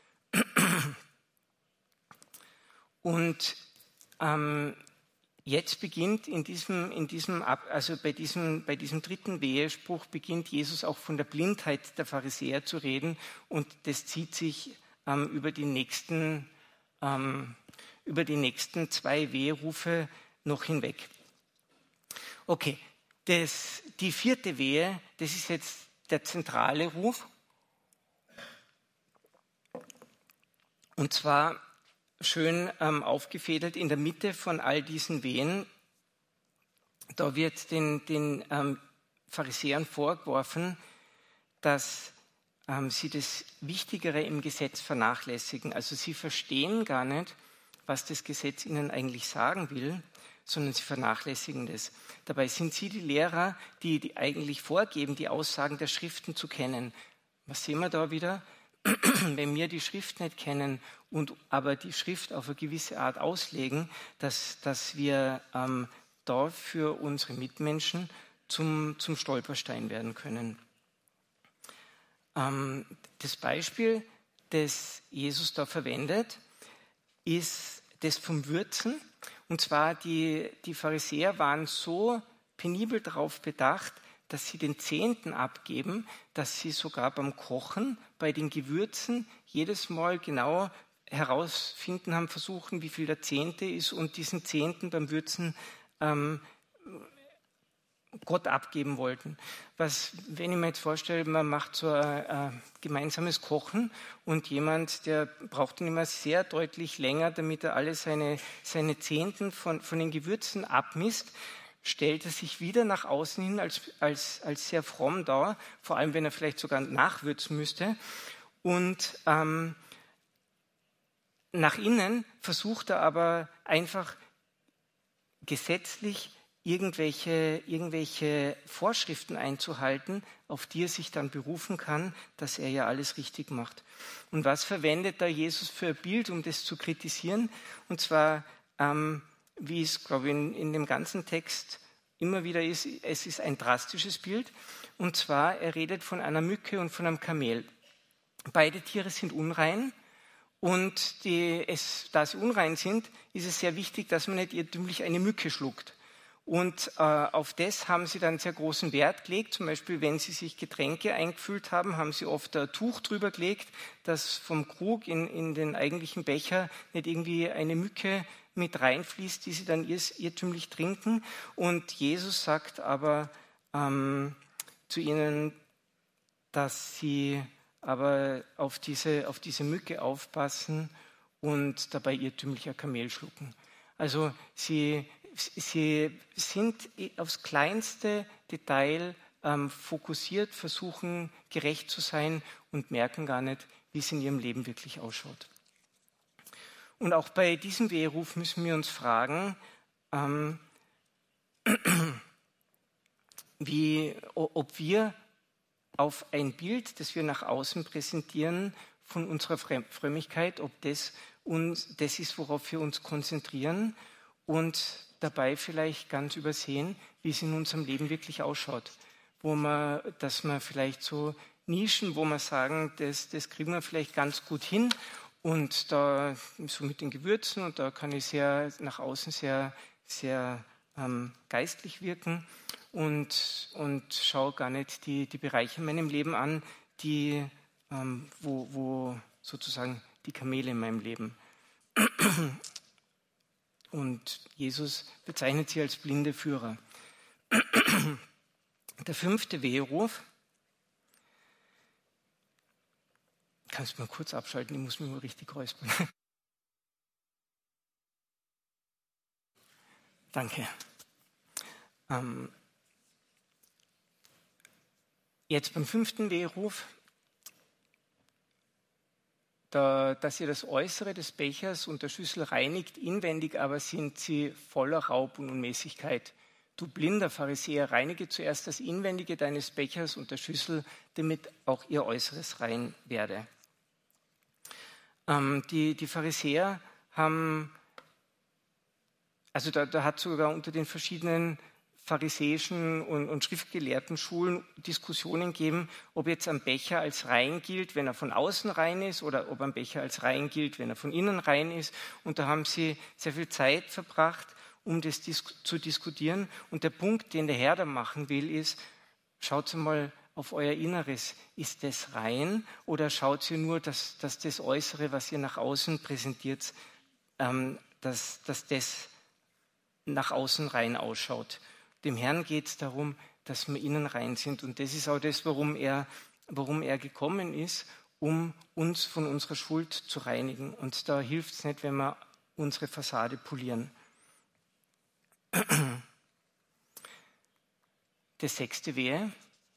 Und ähm, jetzt beginnt in diesem, in diesem also bei diesem, bei diesem dritten Wehespruch beginnt Jesus auch von der Blindheit der Pharisäer zu reden, und das zieht sich ähm, über die nächsten, ähm, über die nächsten zwei Weherufe noch hinweg. Okay. Das, die vierte Wehe, das ist jetzt der zentrale Ruf. Und zwar schön ähm, aufgefädelt in der Mitte von all diesen Wehen. Da wird den, den ähm, Pharisäern vorgeworfen, dass ähm, sie das Wichtigere im Gesetz vernachlässigen. Also sie verstehen gar nicht, was das Gesetz ihnen eigentlich sagen will, sondern sie vernachlässigen das. Dabei sind sie die Lehrer, die, die eigentlich vorgeben, die Aussagen der Schriften zu kennen. Was sehen wir da wieder? Wenn wir die Schrift nicht kennen und aber die Schrift auf eine gewisse Art auslegen, dass, dass wir ähm, da für unsere Mitmenschen zum, zum Stolperstein werden können. Ähm, das Beispiel, das Jesus da verwendet, ist das vom Würzen. Und zwar, die, die Pharisäer waren so penibel darauf bedacht, dass sie den Zehnten abgeben, dass sie sogar beim Kochen, bei den Gewürzen jedes Mal genau herausfinden haben, versuchen, wie viel der Zehnte ist, und diesen Zehnten beim Würzen ähm, Gott abgeben wollten. Was, wenn ich mir jetzt vorstelle, man macht so ein, ein gemeinsames Kochen und jemand, der braucht dann immer sehr deutlich länger, damit er alle seine, seine Zehnten von, von den Gewürzen abmisst, stellt er sich wieder nach außen hin als, als, als sehr fromm dar, vor allem wenn er vielleicht sogar nachwürzen müsste. Und ähm, nach innen versucht er aber einfach gesetzlich irgendwelche, irgendwelche Vorschriften einzuhalten, auf die er sich dann berufen kann, dass er ja alles richtig macht. Und was verwendet da Jesus für ein Bild, um das zu kritisieren? Und zwar, ähm, wie es, glaube ich, in, in dem ganzen Text immer wieder ist, es ist ein drastisches Bild. Und zwar, er redet von einer Mücke und von einem Kamel. Beide Tiere sind unrein. Und die, es, da sie unrein sind, ist es sehr wichtig, dass man nicht irrtümlich eine Mücke schluckt. Und äh, auf das haben sie dann sehr großen Wert gelegt. Zum Beispiel, wenn sie sich Getränke eingefüllt haben, haben sie oft ein Tuch drüber gelegt, dass vom Krug in, in den eigentlichen Becher nicht irgendwie eine Mücke mit reinfließt, die sie dann irrtümlich trinken. Und Jesus sagt aber ähm, zu ihnen, dass sie aber auf diese, auf diese Mücke aufpassen und dabei irrtümlicher Kamel schlucken. Also sie, sie sind aufs kleinste Detail ähm, fokussiert, versuchen gerecht zu sein und merken gar nicht, wie es in ihrem Leben wirklich ausschaut. Und auch bei diesem Weheruf müssen wir uns fragen, ähm, wie, ob wir auf ein Bild, das wir nach außen präsentieren von unserer Frömmigkeit, ob das, uns, das ist, worauf wir uns konzentrieren und dabei vielleicht ganz übersehen, wie es in unserem Leben wirklich ausschaut. Wo man, dass man vielleicht so Nischen, wo man sagen, das, das kriegen wir vielleicht ganz gut hin und da so mit den Gewürzen und da kann ich sehr nach außen sehr, sehr ähm, geistlich wirken. Und, und schaue gar nicht die, die Bereiche in meinem Leben an, die, ähm, wo, wo sozusagen die Kamele in meinem Leben. Und Jesus bezeichnet sie als blinde Führer. Der fünfte Weheruf. Kannst du mal kurz abschalten, ich muss mich mal richtig räuspern. Danke. Ähm, Jetzt beim fünften Weheruf, da, dass ihr das Äußere des Bechers und der Schüssel reinigt, inwendig aber sind sie voller Raub und Unmäßigkeit. Du blinder Pharisäer, reinige zuerst das Inwendige deines Bechers und der Schüssel, damit auch ihr Äußeres rein werde. Ähm, die, die Pharisäer haben, also da, da hat sogar unter den verschiedenen pharisäischen und, und schriftgelehrten Schulen Diskussionen geben, ob jetzt ein Becher als rein gilt, wenn er von außen rein ist, oder ob ein Becher als rein gilt, wenn er von innen rein ist. Und da haben sie sehr viel Zeit verbracht, um das dis- zu diskutieren. Und der Punkt, den der Herr da machen will, ist, schaut mal auf euer Inneres. Ist das rein oder schaut ihr nur, dass, dass das Äußere, was ihr nach außen präsentiert, ähm, dass, dass das nach außen rein ausschaut? Dem Herrn geht es darum, dass wir innen rein sind. Und das ist auch das, warum er, warum er gekommen ist, um uns von unserer Schuld zu reinigen. Und da hilft es nicht, wenn wir unsere Fassade polieren. Der sechste Wehe,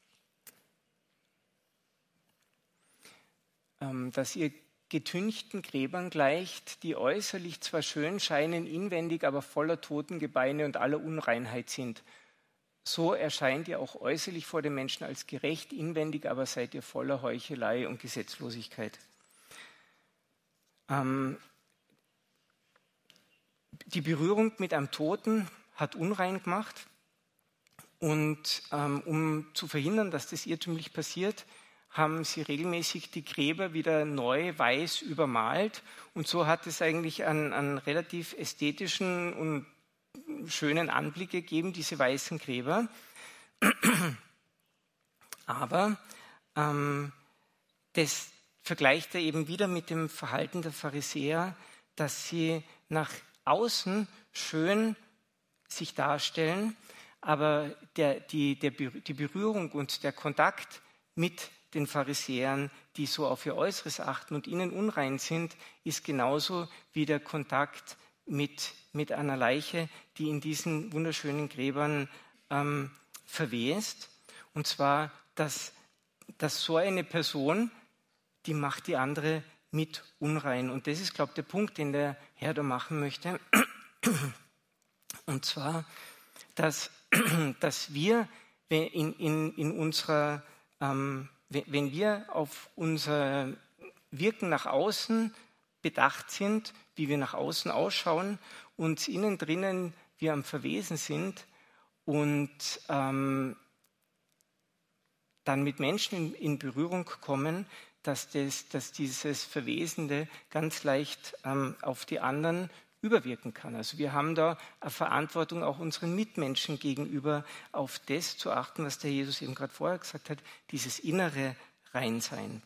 dass ihr getünchten Gräbern gleicht, die äußerlich zwar schön scheinen, inwendig aber voller Totengebeine und aller Unreinheit sind. So erscheint ihr auch äußerlich vor den Menschen als gerecht, inwendig aber seid ihr voller Heuchelei und Gesetzlosigkeit. Ähm, die Berührung mit einem Toten hat unrein gemacht und ähm, um zu verhindern, dass das irrtümlich passiert, haben sie regelmäßig die Gräber wieder neu weiß übermalt. Und so hat es eigentlich einen, einen relativ ästhetischen und schönen Anblick gegeben, diese weißen Gräber. Aber ähm, das vergleicht er eben wieder mit dem Verhalten der Pharisäer, dass sie nach außen schön sich darstellen, aber der, die, der, die Berührung und der Kontakt mit den Pharisäern, die so auf ihr Äußeres achten und ihnen unrein sind, ist genauso wie der Kontakt mit, mit einer Leiche, die in diesen wunderschönen Gräbern ähm, verwest. Und zwar, dass, dass so eine Person, die macht die andere mit unrein. Und das ist, glaube ich, der Punkt, den der Herr da machen möchte. Und zwar, dass, dass wir in, in, in unserer ähm, wenn wir auf unser Wirken nach außen bedacht sind, wie wir nach außen ausschauen uns innen drinnen wir am Verwesen sind und ähm, dann mit Menschen in, in Berührung kommen, dass, das, dass dieses Verwesende ganz leicht ähm, auf die anderen überwirken kann. Also wir haben da eine Verantwortung auch unseren Mitmenschen gegenüber, auf das zu achten, was der Jesus eben gerade vorher gesagt hat, dieses innere Reinsein.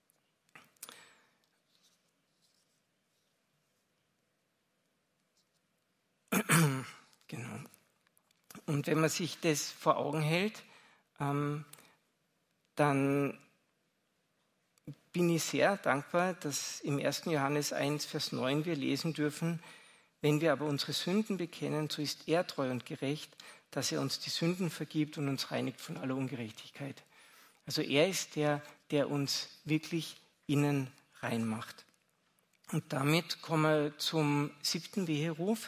Genau. Und wenn man sich das vor Augen hält, ähm, dann bin ich sehr dankbar, dass im ersten Johannes eins, Vers neun wir lesen dürfen, wenn wir aber unsere Sünden bekennen, so ist er treu und gerecht, dass er uns die Sünden vergibt und uns reinigt von aller Ungerechtigkeit. Also er ist der, der uns wirklich innen rein macht. Und damit kommen wir zum siebten Weheruf.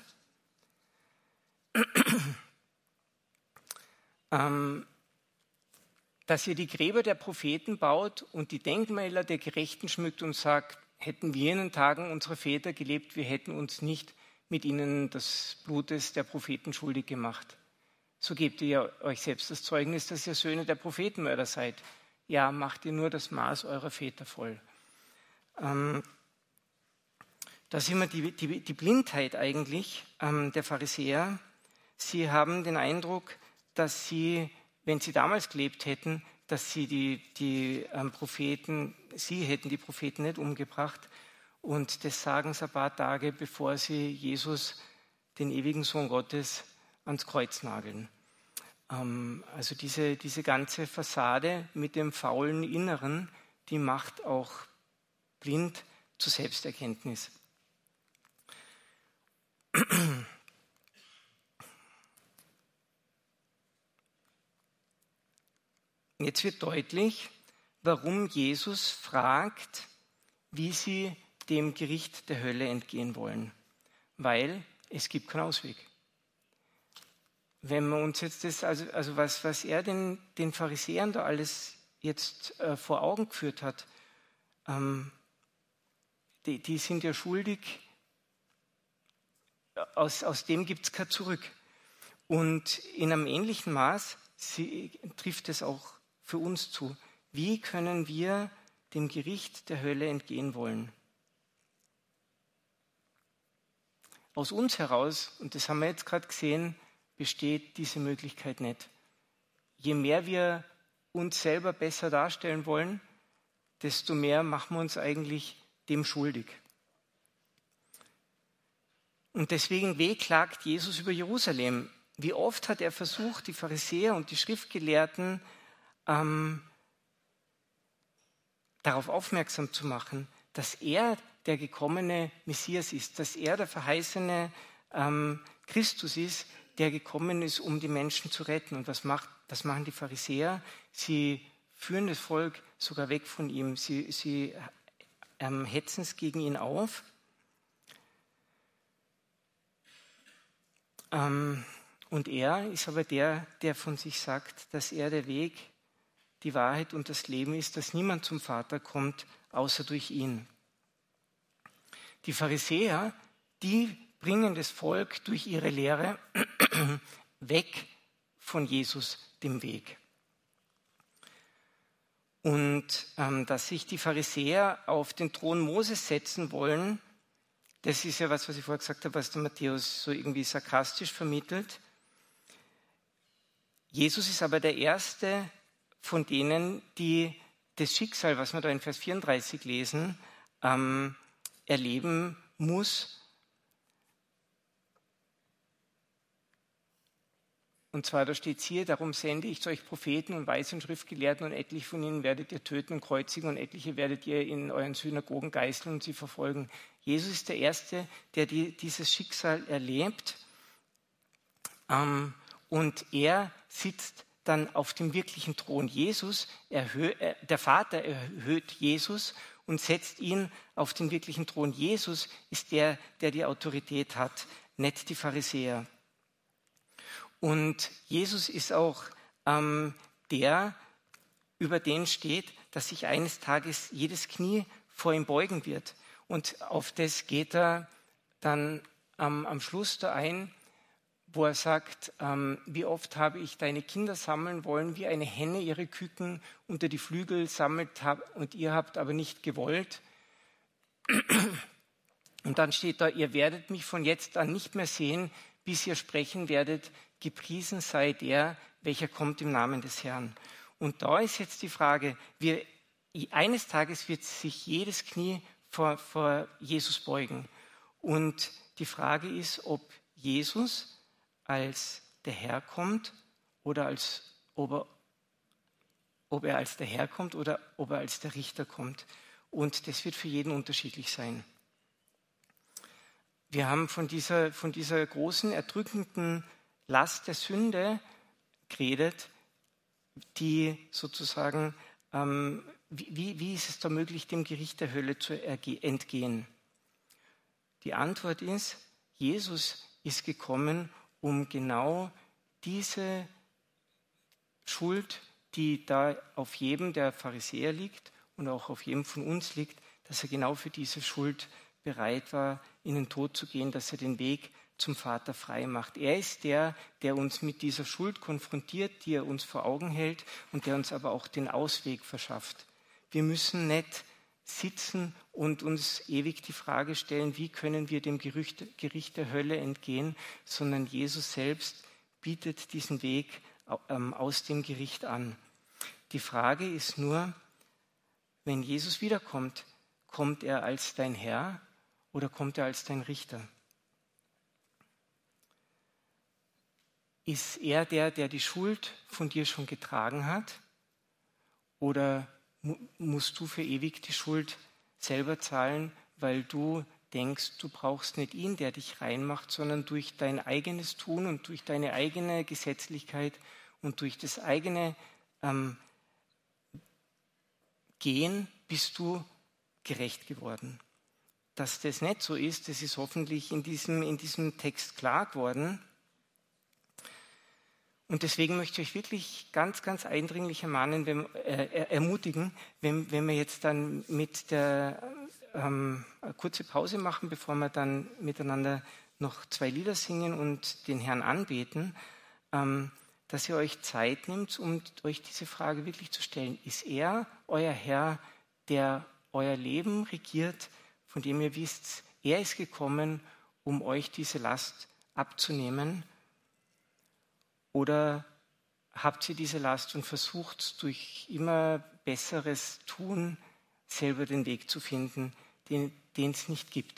ähm, dass ihr die Gräber der Propheten baut und die Denkmäler der Gerechten schmückt und sagt, hätten wir in den Tagen unserer Väter gelebt, wir hätten uns nicht mit ihnen des Blutes der Propheten schuldig gemacht. So gebt ihr euch selbst das Zeugnis, dass ihr Söhne der Prophetenmörder seid. Ja, macht ihr nur das Maß eurer Väter voll. Ähm, da sehen wir die, die, die Blindheit eigentlich ähm, der Pharisäer. Sie haben den Eindruck, dass sie, wenn sie damals gelebt hätten, dass sie die, die ähm, Propheten, sie hätten die Propheten nicht umgebracht. Und das sagen sie ein paar Tage, bevor sie Jesus, den ewigen Sohn Gottes, ans Kreuz nageln. Ähm, also diese, diese ganze Fassade mit dem faulen Inneren, die macht auch blind zur Selbsterkenntnis. Jetzt wird deutlich, warum Jesus fragt, wie sie dem Gericht der Hölle entgehen wollen. Weil es gibt keinen Ausweg. Wenn wir uns jetzt das, also, also was, was er den, den Pharisäern da alles jetzt äh, vor Augen geführt hat, ähm, die, die sind ja schuldig, aus, aus dem gibt es kein Zurück. Und in einem ähnlichen Maß sie, trifft es auch für uns zu. Wie können wir dem Gericht der Hölle entgehen wollen? Aus uns heraus, und das haben wir jetzt gerade gesehen, besteht diese Möglichkeit nicht. Je mehr wir uns selber besser darstellen wollen, desto mehr machen wir uns eigentlich dem schuldig. Und deswegen wehklagt Jesus über Jerusalem. Wie oft hat er versucht, die Pharisäer und die Schriftgelehrten ähm, darauf aufmerksam zu machen, dass er der gekommene Messias ist, dass er der verheißene ähm, Christus ist, der gekommen ist, um die Menschen zu retten. Und was, macht, was machen die Pharisäer? Sie führen das Volk sogar weg von ihm. Sie, sie ähm, hetzen es gegen ihn auf. Ähm, und er ist aber der, der von sich sagt, dass er der Weg, die Wahrheit und das Leben ist, dass niemand zum Vater kommt, außer durch ihn. Die Pharisäer, die bringen das Volk durch ihre Lehre weg von Jesus, dem Weg. Und ähm, dass sich die Pharisäer auf den Thron Moses setzen wollen, das ist ja was, was ich vorher gesagt habe, was der Matthäus so irgendwie sarkastisch vermittelt. Jesus ist aber der Erste von denen, die das Schicksal, was wir da in Vers vierunddreißig lesen, ähm, erleben muss. Und zwar, da steht hier, darum sende ich zu euch Propheten und Weisen und Schriftgelehrten und etliche von ihnen werdet ihr töten und kreuzigen und etliche werdet ihr in euren Synagogen geißeln und sie verfolgen. Jesus ist der Erste, der die, dieses Schicksal erlebt, ähm, und er sitzt dann auf dem wirklichen Thron. Jesus erhöht, äh, der Vater erhöht Jesus und setzt ihn auf den wirklichen Thron. Jesus ist der, der die Autorität hat, nicht die Pharisäer. Und Jesus ist auch ähm, der, über den steht, dass sich eines Tages jedes Knie vor ihm beugen wird. Und auf das geht er dann ähm, am Schluss da ein, wo er sagt, ähm, wie oft habe ich deine Kinder sammeln wollen, wie eine Henne ihre Küken unter die Flügel sammelt hab, und ihr habt aber nicht gewollt. Und dann steht da, ihr werdet mich von jetzt an nicht mehr sehen, bis ihr sprechen werdet, gepriesen sei der, welcher kommt im Namen des Herrn. Und da ist jetzt die Frage, wir, eines Tages wird sich jedes Knie vor, vor Jesus beugen. Und die Frage ist, ob Jesus als der Herr kommt oder als, ob, er, ob er als der Herr kommt oder ob er als der Richter kommt. Und das wird für jeden unterschiedlich sein. Wir haben von dieser, von dieser großen, erdrückenden Last der Sünde geredet, die sozusagen, ähm, wie, wie ist es da möglich, dem Gericht der Hölle zu entgehen? Die Antwort ist, Jesus ist gekommen, um genau diese Schuld, die da auf jedem der Pharisäer liegt und auch auf jedem von uns liegt, dass er genau für diese Schuld bereit war, in den Tod zu gehen, dass er den Weg zum Vater frei macht. Er ist der, der uns mit dieser Schuld konfrontiert, die er uns vor Augen hält und der uns aber auch den Ausweg verschafft. Wir müssen nicht sitzen und uns ewig die Frage stellen, wie können wir dem Gericht, Gericht der Hölle entgehen, sondern Jesus selbst bietet diesen Weg ähm, aus dem Gericht an. Die Frage ist nur, wenn Jesus wiederkommt, kommt er als dein Herr oder kommt er als dein Richter? Ist er der, der die Schuld von dir schon getragen hat? Oder mu- musst du für ewig die Schuld selber zahlen, weil du denkst, du brauchst nicht ihn, der dich reinmacht, sondern durch dein eigenes Tun und durch deine eigene Gesetzlichkeit und durch das eigene ähm, Gehen bist du gerecht geworden. Dass das nicht so ist, das ist hoffentlich in diesem, in diesem Text klar geworden. Und deswegen möchte ich euch wirklich ganz, ganz eindringlich ermahnen, wenn, äh, ermutigen, wenn, wenn wir jetzt dann mit der ähm, eine kurze Pause machen, bevor wir dann miteinander noch zwei Lieder singen und den Herrn anbeten, ähm, dass ihr euch Zeit nimmt, um euch diese Frage wirklich zu stellen. Ist er euer Herr, der euer Leben regiert, von dem ihr wisst, er ist gekommen, um euch diese Last abzunehmen? Oder habt ihr diese Last und versucht durch immer besseres Tun selber den Weg zu finden, den, den es nicht gibt?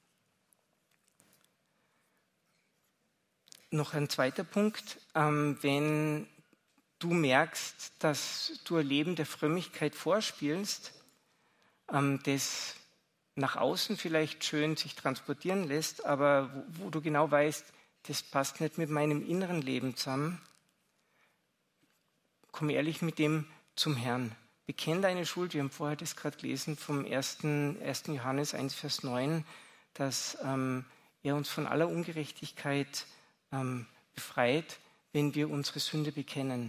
Noch ein zweiter Punkt, ähm, wenn du merkst, dass du ein Leben der Frömmigkeit vorspielst, ähm, das nach außen vielleicht schön sich transportieren lässt, aber wo, wo du genau weißt, das passt nicht mit meinem inneren Leben zusammen, komm ehrlich mit dem zum Herrn. Bekenn deine Schuld. Wir haben vorher das gerade gelesen vom ersten Johannes eins, Vers neun, dass ähm, er uns von aller Ungerechtigkeit ähm, befreit, wenn wir unsere Sünde bekennen.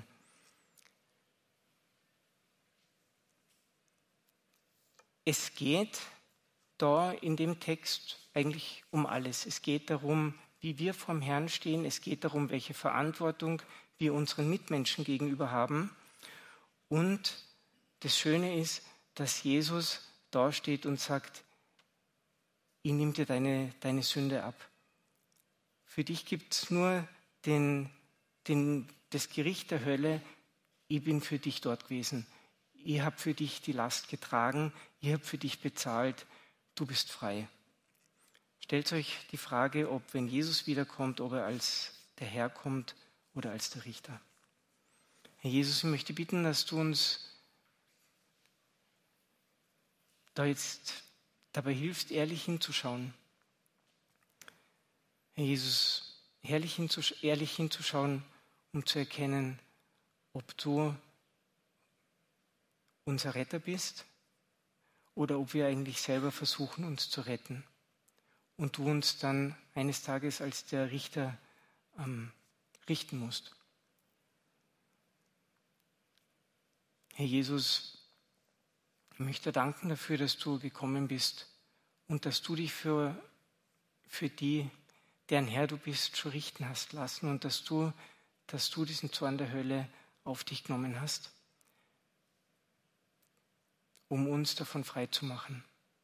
Es geht da in dem Text eigentlich um alles. Es geht darum, wie wir vorm Herrn stehen. Es geht darum, welche Verantwortung wir unseren Mitmenschen gegenüber haben. Und das Schöne ist, dass Jesus da steht und sagt, ich nehme dir deine, deine Sünde ab. Für dich gibt es nur den, den, das Gericht der Hölle. Ich bin für dich dort gewesen. Ich habe für dich die Last getragen. Ich habe für dich bezahlt. Du bist frei. Stellt euch die Frage, ob, wenn Jesus wiederkommt, ob er als der Herr kommt oder als der Richter. Herr Jesus, ich möchte bitten, dass du uns da jetzt dabei hilfst, ehrlich hinzuschauen. Herr Jesus, ehrlich, hinzusch- ehrlich hinzuschauen, um zu erkennen, ob du unser Retter bist oder ob wir eigentlich selber versuchen, uns zu retten. Und du uns dann eines Tages als der Richter ähm, richten musst. Herr Jesus, ich möchte danken dafür, dass du gekommen bist und dass du dich für, für die deren Herr du bist, schon richten hast lassen und dass du, dass du diesen Zorn der Hölle auf dich genommen hast, um uns davon frei zu machen.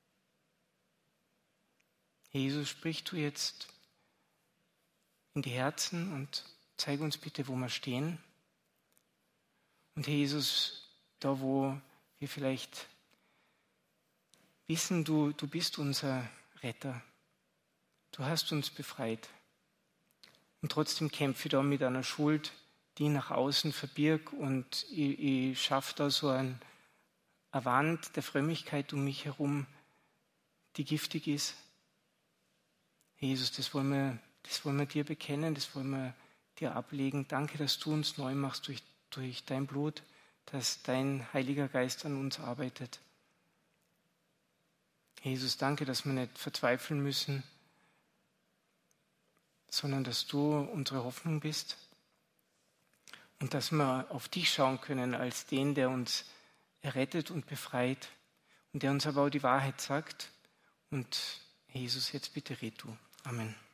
Jesus, sprich du jetzt in die Herzen und zeig uns bitte, wo wir stehen. Und Jesus, da wo wir vielleicht wissen, du, du bist unser Retter. Du hast uns befreit. Und trotzdem kämpfe ich da mit einer Schuld, die ich nach außen verbirg und ich, ich schaffe da so ein, eine Wand der Frömmigkeit um mich herum, die giftig ist. Jesus, das wollen wir, das wollen wir dir bekennen, das wollen wir dir ablegen. Danke, dass du uns neu machst durch, durch dein Blut, dass dein Heiliger Geist an uns arbeitet. Jesus, danke, dass wir nicht verzweifeln müssen, sondern dass du unsere Hoffnung bist und dass wir auf dich schauen können als den, der uns errettet und befreit und der uns aber auch die Wahrheit sagt. Und Jesus, jetzt bitte red du. Amen.